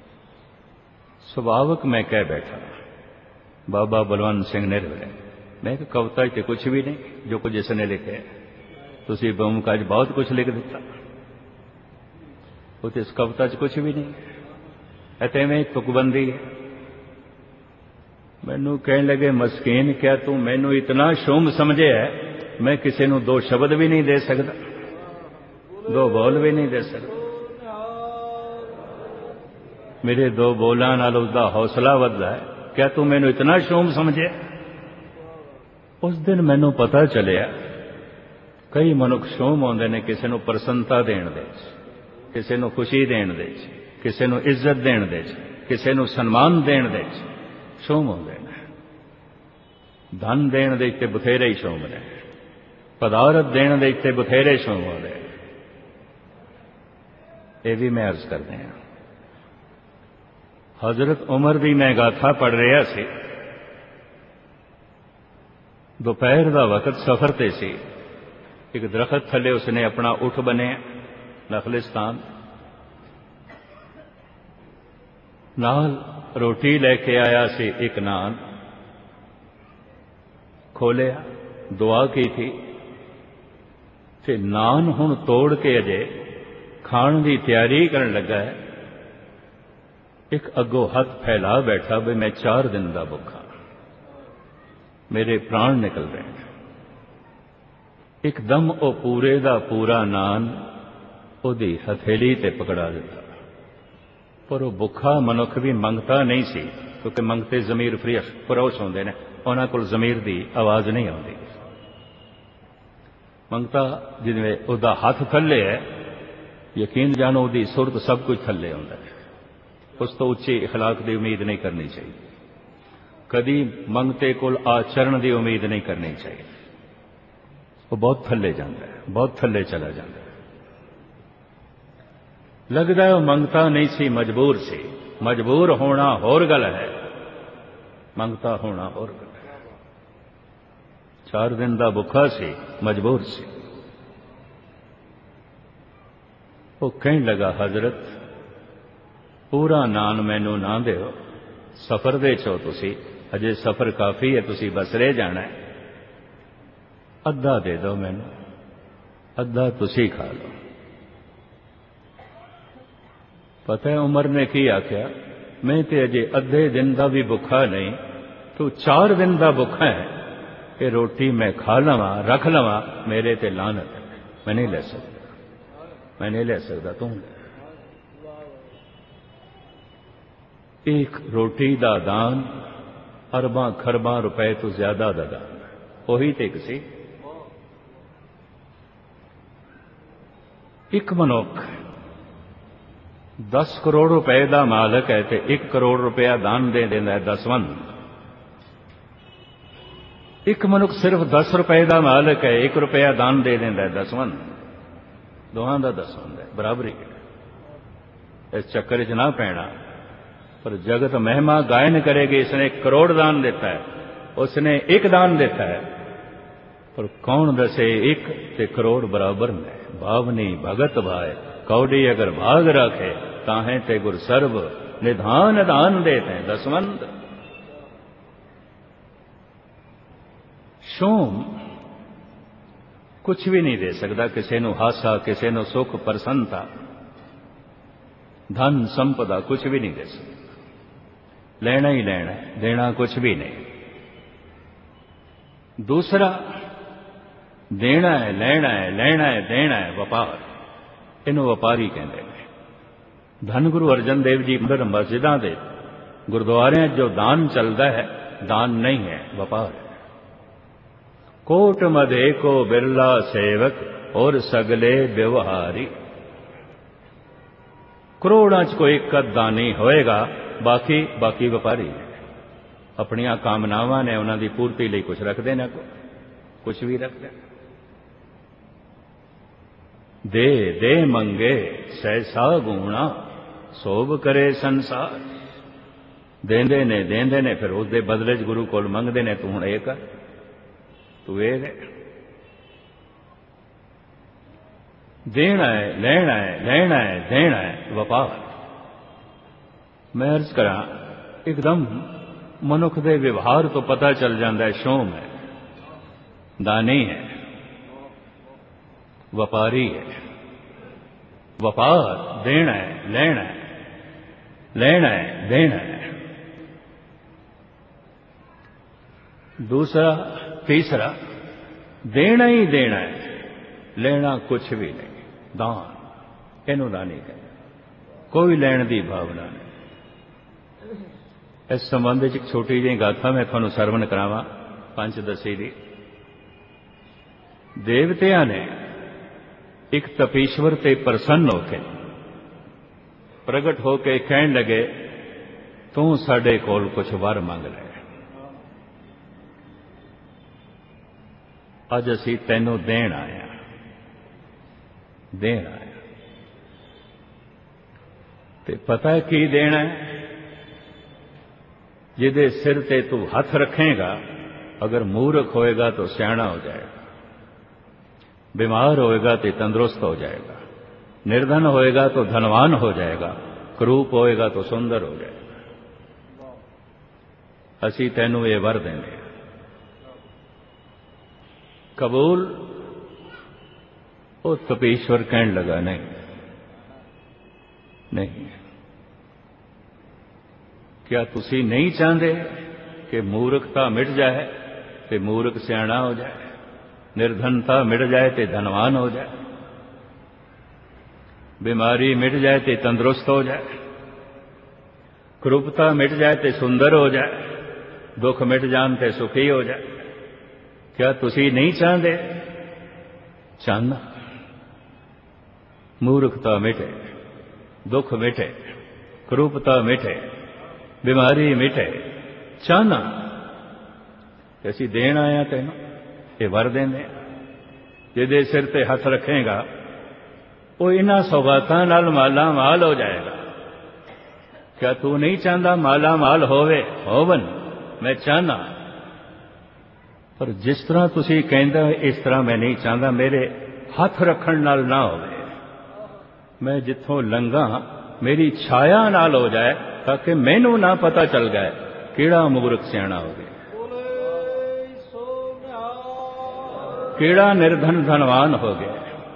सुभावक मैं कह बैठा बाबा बलवंत सिंह निर्वले, मैं कविता च कुछ भी नहीं, जो कुछ इसने लिखे तुसी भूमिका च बहुत कुछ लिख दिता, वो तो इस कविता च कुछ भी नहीं, ऐते में तुकबंदी है। मैनू कहने लगे मस्कीन, क्या तू मैनू इतना शोम समझे है, मैं किसी नू दो शब्द भी नहीं दे सकता, दो बोल भी नहीं दे सकता। मेरे दो बोलों नाल उसका हौसला वधदा है, क्या तू मैनू इतना शोम समझे। उस दिन मैनू पता चलिया कई मनुख शोम आउंदे ने किसी नू प्रसन्नता देण दे, किसी नू खुशी देण दे, किसी नू इज्जत देण दे, किसी नू सन्मान देण दे शोम आउंदे ने। धन देण दे ते बथेरे ही शोम ने, पदारथ देण दे ते बथेरे शोम आउंदे। ये भी मैं अर्ज करते हैं। हजरत उमर की मैं गाथा पढ़ रहा सी, दोपहर का वक्त सफर ते सी, एक दरखत थले उसने अपना उठ बने नखलिस्तान नाल रोटी लेके आया सी, एक नान खोलिया, दुआ की थी ते नान हुण तोड़ के अजे खाण की तैयारी करन लगा है। एक अगो हाथ फैला बैठा भी मैं चार दिन का भुखा, मेरे प्राण निकल रहे हैं। एकदम वो पूरे का पूरा नान उहदी हथेली ते पकड़ा दिता, पर वो भुखा मनुख भी मंगता नहीं सी, क्योंकि मंगते जमीर फ्रेश फरोश होंदे ने, उन्हां कोल जमीर की आवाज नहीं आती। मंगता जिवें उहदा हाथ थले है, यकीन जानो उहदी सुरत सब कुछ थले होंदा है, उस तो उच्चे इखलाक की उम्मीद नहीं करनी चाहिए, कदी मंगते कोल आचरण की उम्मीद नहीं करनी चाहिए। वो बहुत थले जाता है, बहुत थले चला जाता है। लगता है वो मंगता नहीं सी, मजबूर सी। मजबूर होना होर गल है, मंगता होना होर गल है। चार दिन का भुखा सी, मजबूर सी। वो कहने लगा हजरत पूरा नान मैनू ना दिओ, सफर दे चो तुसी, अजे सफर काफी है, तुसी बस रह जाना है, अद्धा दे दो मैनू, अद्धा तुसी खा लो। पता है उमर ने की आख्या, मैं ते अजे अद्धे दिन का भी भुखा नहीं, तू चार दिन का भुखा है, कि रोटी मैं खा लवा रख लवा, मेरे ते लानत है, मैं नहीं ले सकता, मैं नहीं ले सकता, तू एक रोटी का दान अरबा खरबा रुपए तो ज्यादा का दान, वही तो एक सी। एक मनुख दस करोड़ रुपए का मालक है तो एक करोड़ रुपया दान दे देंदा है दसवंध। एक मनुख सिर्फ दस रुपए का मालक है, एक रुपया दान दे देंदा है दसवंध। दोहां दा दसवंध है, बराबरी है। इस चक्कर च ना पैना। पर जगत महिमा गायन करेगी, इसने करोड़ दान देता है, उसने एक दान देता है। पर कौन दसे एक ते करोड़ बराबर में। भावनी भगत भाए कौड़ी अगर भाग रखे, ताहे ते गुर सर्व निधान दान देते हैं दसवंध। शोम कुछ भी नहीं दे सकता, किसी को हासा, किसी को सुख प्रसन्नता, धन संपदा कुछ भी नहीं दे सकता। लेना ही लेना है, देना कुछ भी नहीं। दूसरा देना है, लेना है, लेना है, देना है, व्यापार, इन्हों व्यापारी कहते हैं। धन गुरु अर्जन देव जी अंदर मस्जिदां दे गुरुद्वारे जो दान चलता है, दान नहीं है, व्यापार है। कोट मधे को बिरला सेवक और सगले व्यवहारी। करोड़ां च कोई एक दानी होएगा, बाकी बाकी व्यापारी है। अपनिया कामनावां ने उन्हां दी पूर्ति लई कुछ रखते ना, कुछ भी रखते। दे दे मंगे सहसा गुणा सोभ करे संसार। देंदे ने देंदे ने, फिर उसके बदले च गुरु कोल मंगदे ने, तू हुण ये कर, तू ये दे। देना है, लेना है, लेना है, देना है, व्यापार। मैं अर्ज करा, एकदम मनुख दे व्यवहार तो पता चल जाता है शोम है, दानी है, व्यापारी है। व्यापार देना है, लेना है, लेना है, देना है। दूसरा तीसरा देना ही देना है, लेना कुछ भी नहीं। दान इनू दानी है, कोई लैण की भावना नहीं। इस संबंध एक छोटी जी गाथा मैं थानू सरवण करावा पंचदशी दी। देवतिया ने एक तपीश्वर ते प्रसन्न होके प्रगट होके कहन लगे, तू साडे कोल कुछ वर मंग ले, अज असी तैनू देन आया, देन आया। ते पता है की देना है? जिदे सिर ते तू हथ रखेगा, अगर मूर्ख होएगा तो सियाणा हो जाएगा, बीमार होएगा तो तंदुरुस्त हो जाएगा, निर्धन होएगा तो धनवान हो जाएगा, क्रूप होएगा तो सुंदर हो जाएगा। असी तैनू ये वर देंगे, कबूल? वो तपीश्वर कहने लगा, नहीं नहीं। क्या तुसी नहीं चाहते कि मूर्खता मिट जाए तो मूर्ख सियाणा हो जाए, निर्धनता मिट जाए तो धनवान हो जाए, बीमारी मिट जाए तो तंदुरुस्त हो जाए, क्रूपता मिट जाए तो सुंदर हो जाए, दुख मिट जान तो सुखी हो जाए? क्या तुसी नहीं चाहते? चाहना। मूर्खता मिटे, दुख मिटे, क्रूपता मिटे, बीमारी मिटे, चाहना। असी देन आया तेन ये वर देंगे। जिदे सिर ते हथ रखेगा वो इन्हां सौगातां नाल माला माल हो जाएगा। क्या तू नहीं चाहता माला माल होवे? होवन, मैं चाहना। पर जिस तरह तुसी कहंदा इस तरह मैं नहीं चाहता, मेरे हथ रखण नाल ना होवे। मैं जिथों लंघा मेरी छाया नाल हो जाए, ताकि मैनू ना पता चल गए केड़ा मूर्ख सियाणा हो गया, केड़ा निर्धन धनवान हो गया,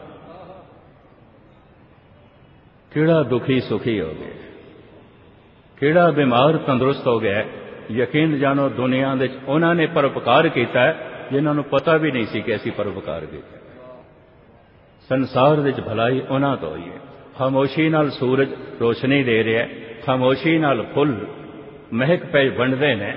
केड़ा दुखी सुखी हो गया, केड़ा बीमार तंदुरुस्त हो गया। यकीन जानो दुनिया दे उन्होंने परोपकार किया है जिन्होंने पता भी नहीं सी कि असी परोपकार किया। संसार दे भलाई उन्हां तो ही है। खामोशी नाल सूरज रोशनी दे रहा है, खामोशी नाल फुल महक पे वंडदे ने,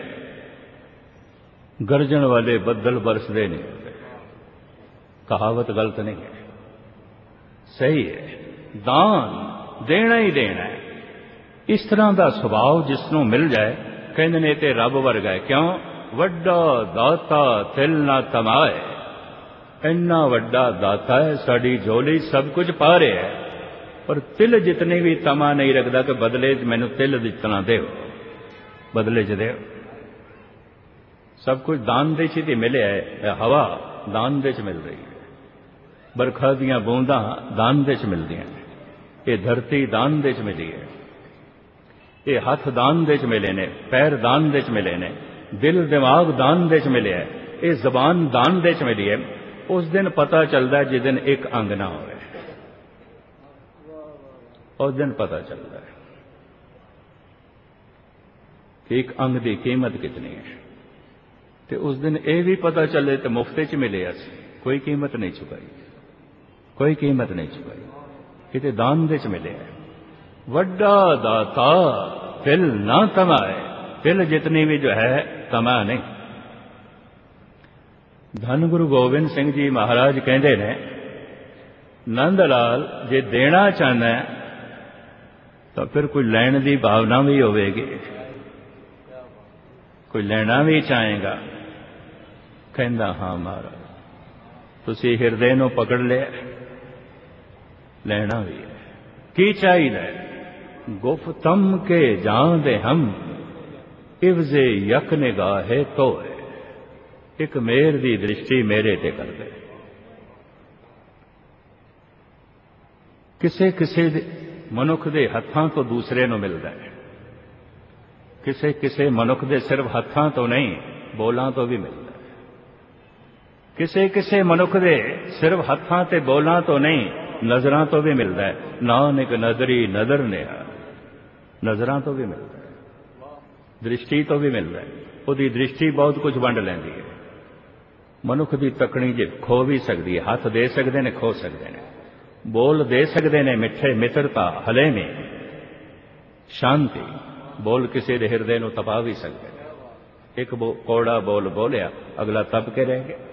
गरजन वाले बदल बरसदे नहीं होते। कहावत गलत नहीं है, सही है। दान देना ही देना है। इस तरह का सुभाव जिसनों मिल जाए कहते ने ते रब वर्गा है। क्यों? वड्डा दाता तिल ना तमाए। इन्ना वड्डा दाता है, साड़ी झोली सब कुछ पा रहे है, पर तिल जितनी भी तमा नहीं रखता कि बदले च मैनू तिल जितना दो, बदले च दो। सब कुछ दान दे च मिले है। हवा दान दे च मिल रही है, बरखा दियां बूंदा दान दे च मिलदियां हैं, ये धरती दान दे च मिली है, ये हाथ दान दे च मिले ने, पैर दान दे च मिले ने, दिल दिमाग दान दे च मिले है, ये जबान दान दे च मिली है। उस दिन पता चलता है जिस दिन एक अंग ना हो, उस दिन पता चलता है कि एक अंग की कीमत कितनी है। तो उस दिन ये भी पता चले तो मुफ्ते च मिले, अस कोई कीमत नहीं चुकाई, कोई कीमत नहीं चुकाई, किते दान दे च मिले है। वड्डा दाता तिल ना तमाए। तिल जितनी भी जो है तमा नहीं। धन गुरु गोबिंद सिंह जी महाराज कहते ने, नंद लाल जे देना चाहना है तो फिर कोई लैण की भावना भी होगी, कोई लेना भी चाहेगा। कहता हाँ महाराज तुसी हिरदे नूं पकड़ लिया, लेना भी है। की चाहिए? गुफ्तम के जान दे हम इवजे यक निगाहे तो है। एक मेर दी दृष्टि मेरे ते कर दे। किसे किसे मनुख दे हत्थां तो दूसरे नूं मिलदा है, किसे किसे मनुख दे सिर्फ हत्थां तो नहीं बोलां तो भी मिलदा है। किसे किसे मनुख दे सिर्फ हत्थां ते बोलां तो नहीं नजरां तो भी मिलदा है। नानक नदरी नदर ने नजरां तो भी मिलदा है, दृष्टि तो भी मिलदा है। उहदी दृष्टि बहुत कुछ वंड लैंदी है। मनुख की तकनी जे खो भी सकती है, हाथ दे सकते ने, खो सकते हैं, बोल दे सकते ने, मिठे मित्रता हले में शांति, बोल किसी दे हिरदे नूं तपा भी सकते हैं। एक बो, कौड़ा बोल बोलिया अगला तप के रह गया।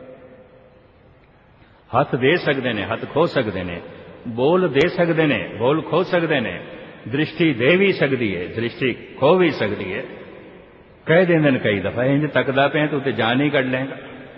हाथ दे सकते ने, हाथ खो सकते ने, बोल दे सकते ने, बोल खो सकते ने, दृष्टि दे भी सकती है, दृष्टि खो भी सकती है। कह देंगे कई दफा इंज तकदा पे तू तो जान ही कढ़ लेगा।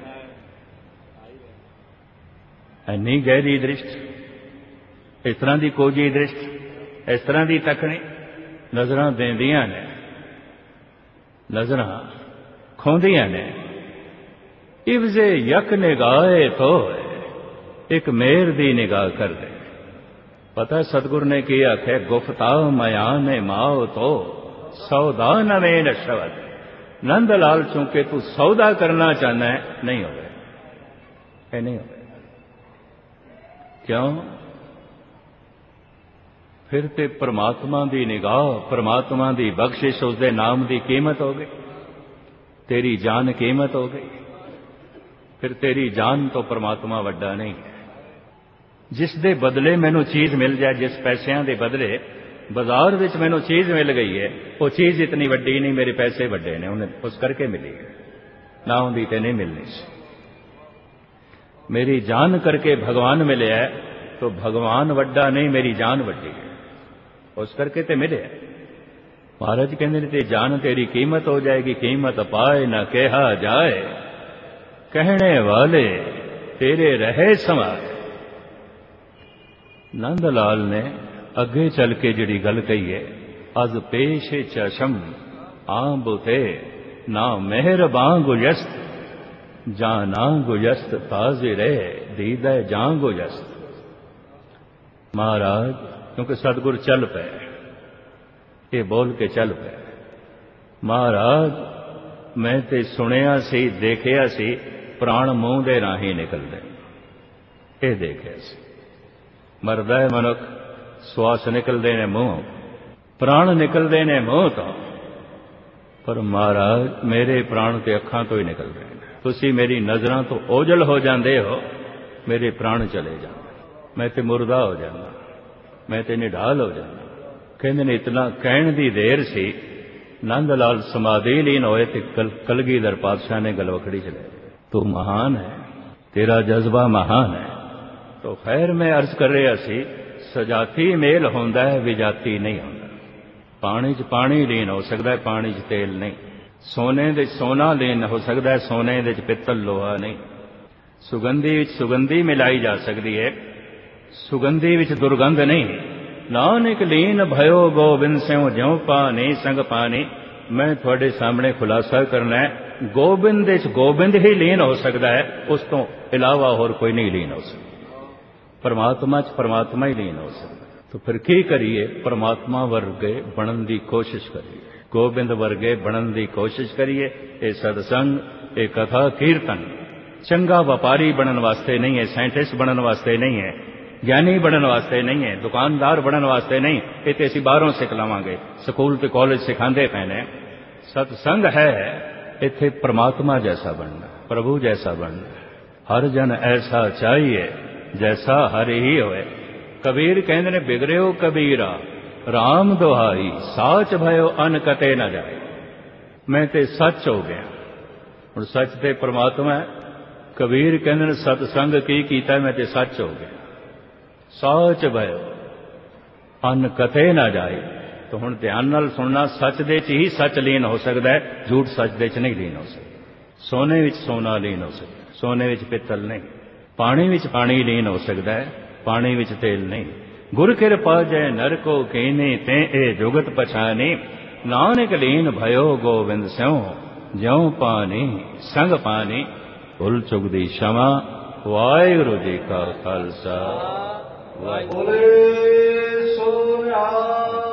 इन्नी गहरी दृष्टि, इस तरह की कोजी दृष्टि, इस तरह की तकनी नजर देंदियां ने, नजर खोंदियां ने। इवजे यक निगाहे तो एक मेर दी निगाह कर दे। पता सतगुरु ने की आखे, गुफ्ता मया ने माओ तो सौदा नवेन शब्द। नंद लाल चूंकि तू सौदा करना चाहना है, नहीं होगा, ये नहीं होगा। क्यों? फिर ते परमात्मा की निगाह, परमात्मा की बख्शिश, उसके नाम की कीमत हो गई, तेरी जान कीमत हो गई। फिर तेरी जान तो परमात्मा वड्डा नहीं है। जिस दे बदले मैनू चीज मिल जाए, जिस पैसों के बदले बाजार विच मैनू चीज मिल गई है, वो चीज इतनी वड्डी नहीं, मेरे पैसे वड्डे ने, उन्हें उस करके मिली है, ना उन्दी ते नहीं मिलनी सी। मेरी जान करके भगवान मिले है, तो भगवान वड्डा नहीं, मेरी जान वड्डी है, उस करके ते मिले। महाराज कहते ते जान तेरी कीमत हो जाएगी। कीमत पाए न कहा जाए, कहने वाले तेरे रहे समाए। नंद लाल ने अगे चल के जिहड़ी गल कही है, अज पेश चशम आंबुते ना मेहरबां गुजस्त, जाना गुजस्त ताजिरे दीदा जां गुजस्त। महाराज क्योंकि सतगुर चल पे, ये बोल के चल पे। महाराज मैं ते सुनिया सी, देखिया सी, प्राण मूँह दे राही निकलदे, ये देखिया सी। मरदा है मनुख, श्वास निकलते ने मूँह, प्राण निकलते ने मूँह तो, पर महाराज मेरे प्राण ते अखां तो ही निकलते हैं। तुसी मेरी नजरां तो ओझल हो जाते हो, मेरे प्राण चले जाते, मैं ते मुर्दा हो जाना, मैं ते निढाल हो जाना। कहते ने इतना कहण दी देर सी, नंद लाल समाधि लीन होए ते कल, कलगीधर पातशाह ने गलवखड़ी चले, तू महान है, तेरा जज्बा महान है। तो खैर मैं अर्ज कर रहा सी, सजाती मेल होंदा है, विजाती नहीं होंदा। पानी च पानी लीन हो सकता है, पानी च तेल नहीं। सोने दे सोना लीन हो सकता है, सोने दे पित्तल लोहा नहीं। सुगंधी विच सुगंधी मिलाई जा सकती है, सुगंधी विच दुर्गंध नहीं। नानक लीन भयो गोबिंद स्यों ज्यों पानी संग पानी। मैं थोड़े सामने खुलासा करना है, गोबिंद विच गोबिंद ही लीन हो सकता है, उस तो इलावा होर कोई नहीं लीन हो सकता। परमात्मा च परमात्मा ही लीन हो सकता। तो फिर की करिए? परमात्मा वर्गे बनन की कोशिश करिए, गोबिंद वर्गे बनन की कोशिश करिए। ये सत्संग, ये कथा कीर्तन चंगा व्यापारी बनन वास्ते नहीं है, साइंटिस्ट बनन वास्ते नहीं है, ज्ञानी बनन वास्ते नहीं है, दुकानदार बनन वास्ते नहीं। ये तो असीं बाहरों सिख लवांगे, स्कूल ते कॉलेज सिखांदे पए ने। सत्संग है इत्थे परमात्मा जैसा बनना, प्रभु जैसा बनना। हर जन ऐसा चाहिए जैसा हर ही होए। कबीर कहते ने, बिगड़ियो कबीरा राम दुहाई, साच भयो अन कते न जाए। मैं ते सच हो गया। हुण सच ते परमात्मा है। कबीर कहते ने, सतसंग की कीता, मैं ते सच हो गया। साच भयो अन कते न जाए। तो हुण ध्यान नाल सुनना, सच दे च ही सच लीन हो सकता है, झूठ सच दे च नहीं लीन हो सकता। सोने विच सोना लीन हो सकता, सोने विच पित्तल नहीं। पानी विच पानी लीन हो सकता है, पानी विच तेल नहीं। गुर कृपा जय नर को कीनी, ते ए जुगत पछानी। नानक लीन भयो गोविंद स्यों ज्यों पानी संग पानी। भुल चुक दी क्षमा। वाहिगुरू जी का खालसा, वाहिगुरू।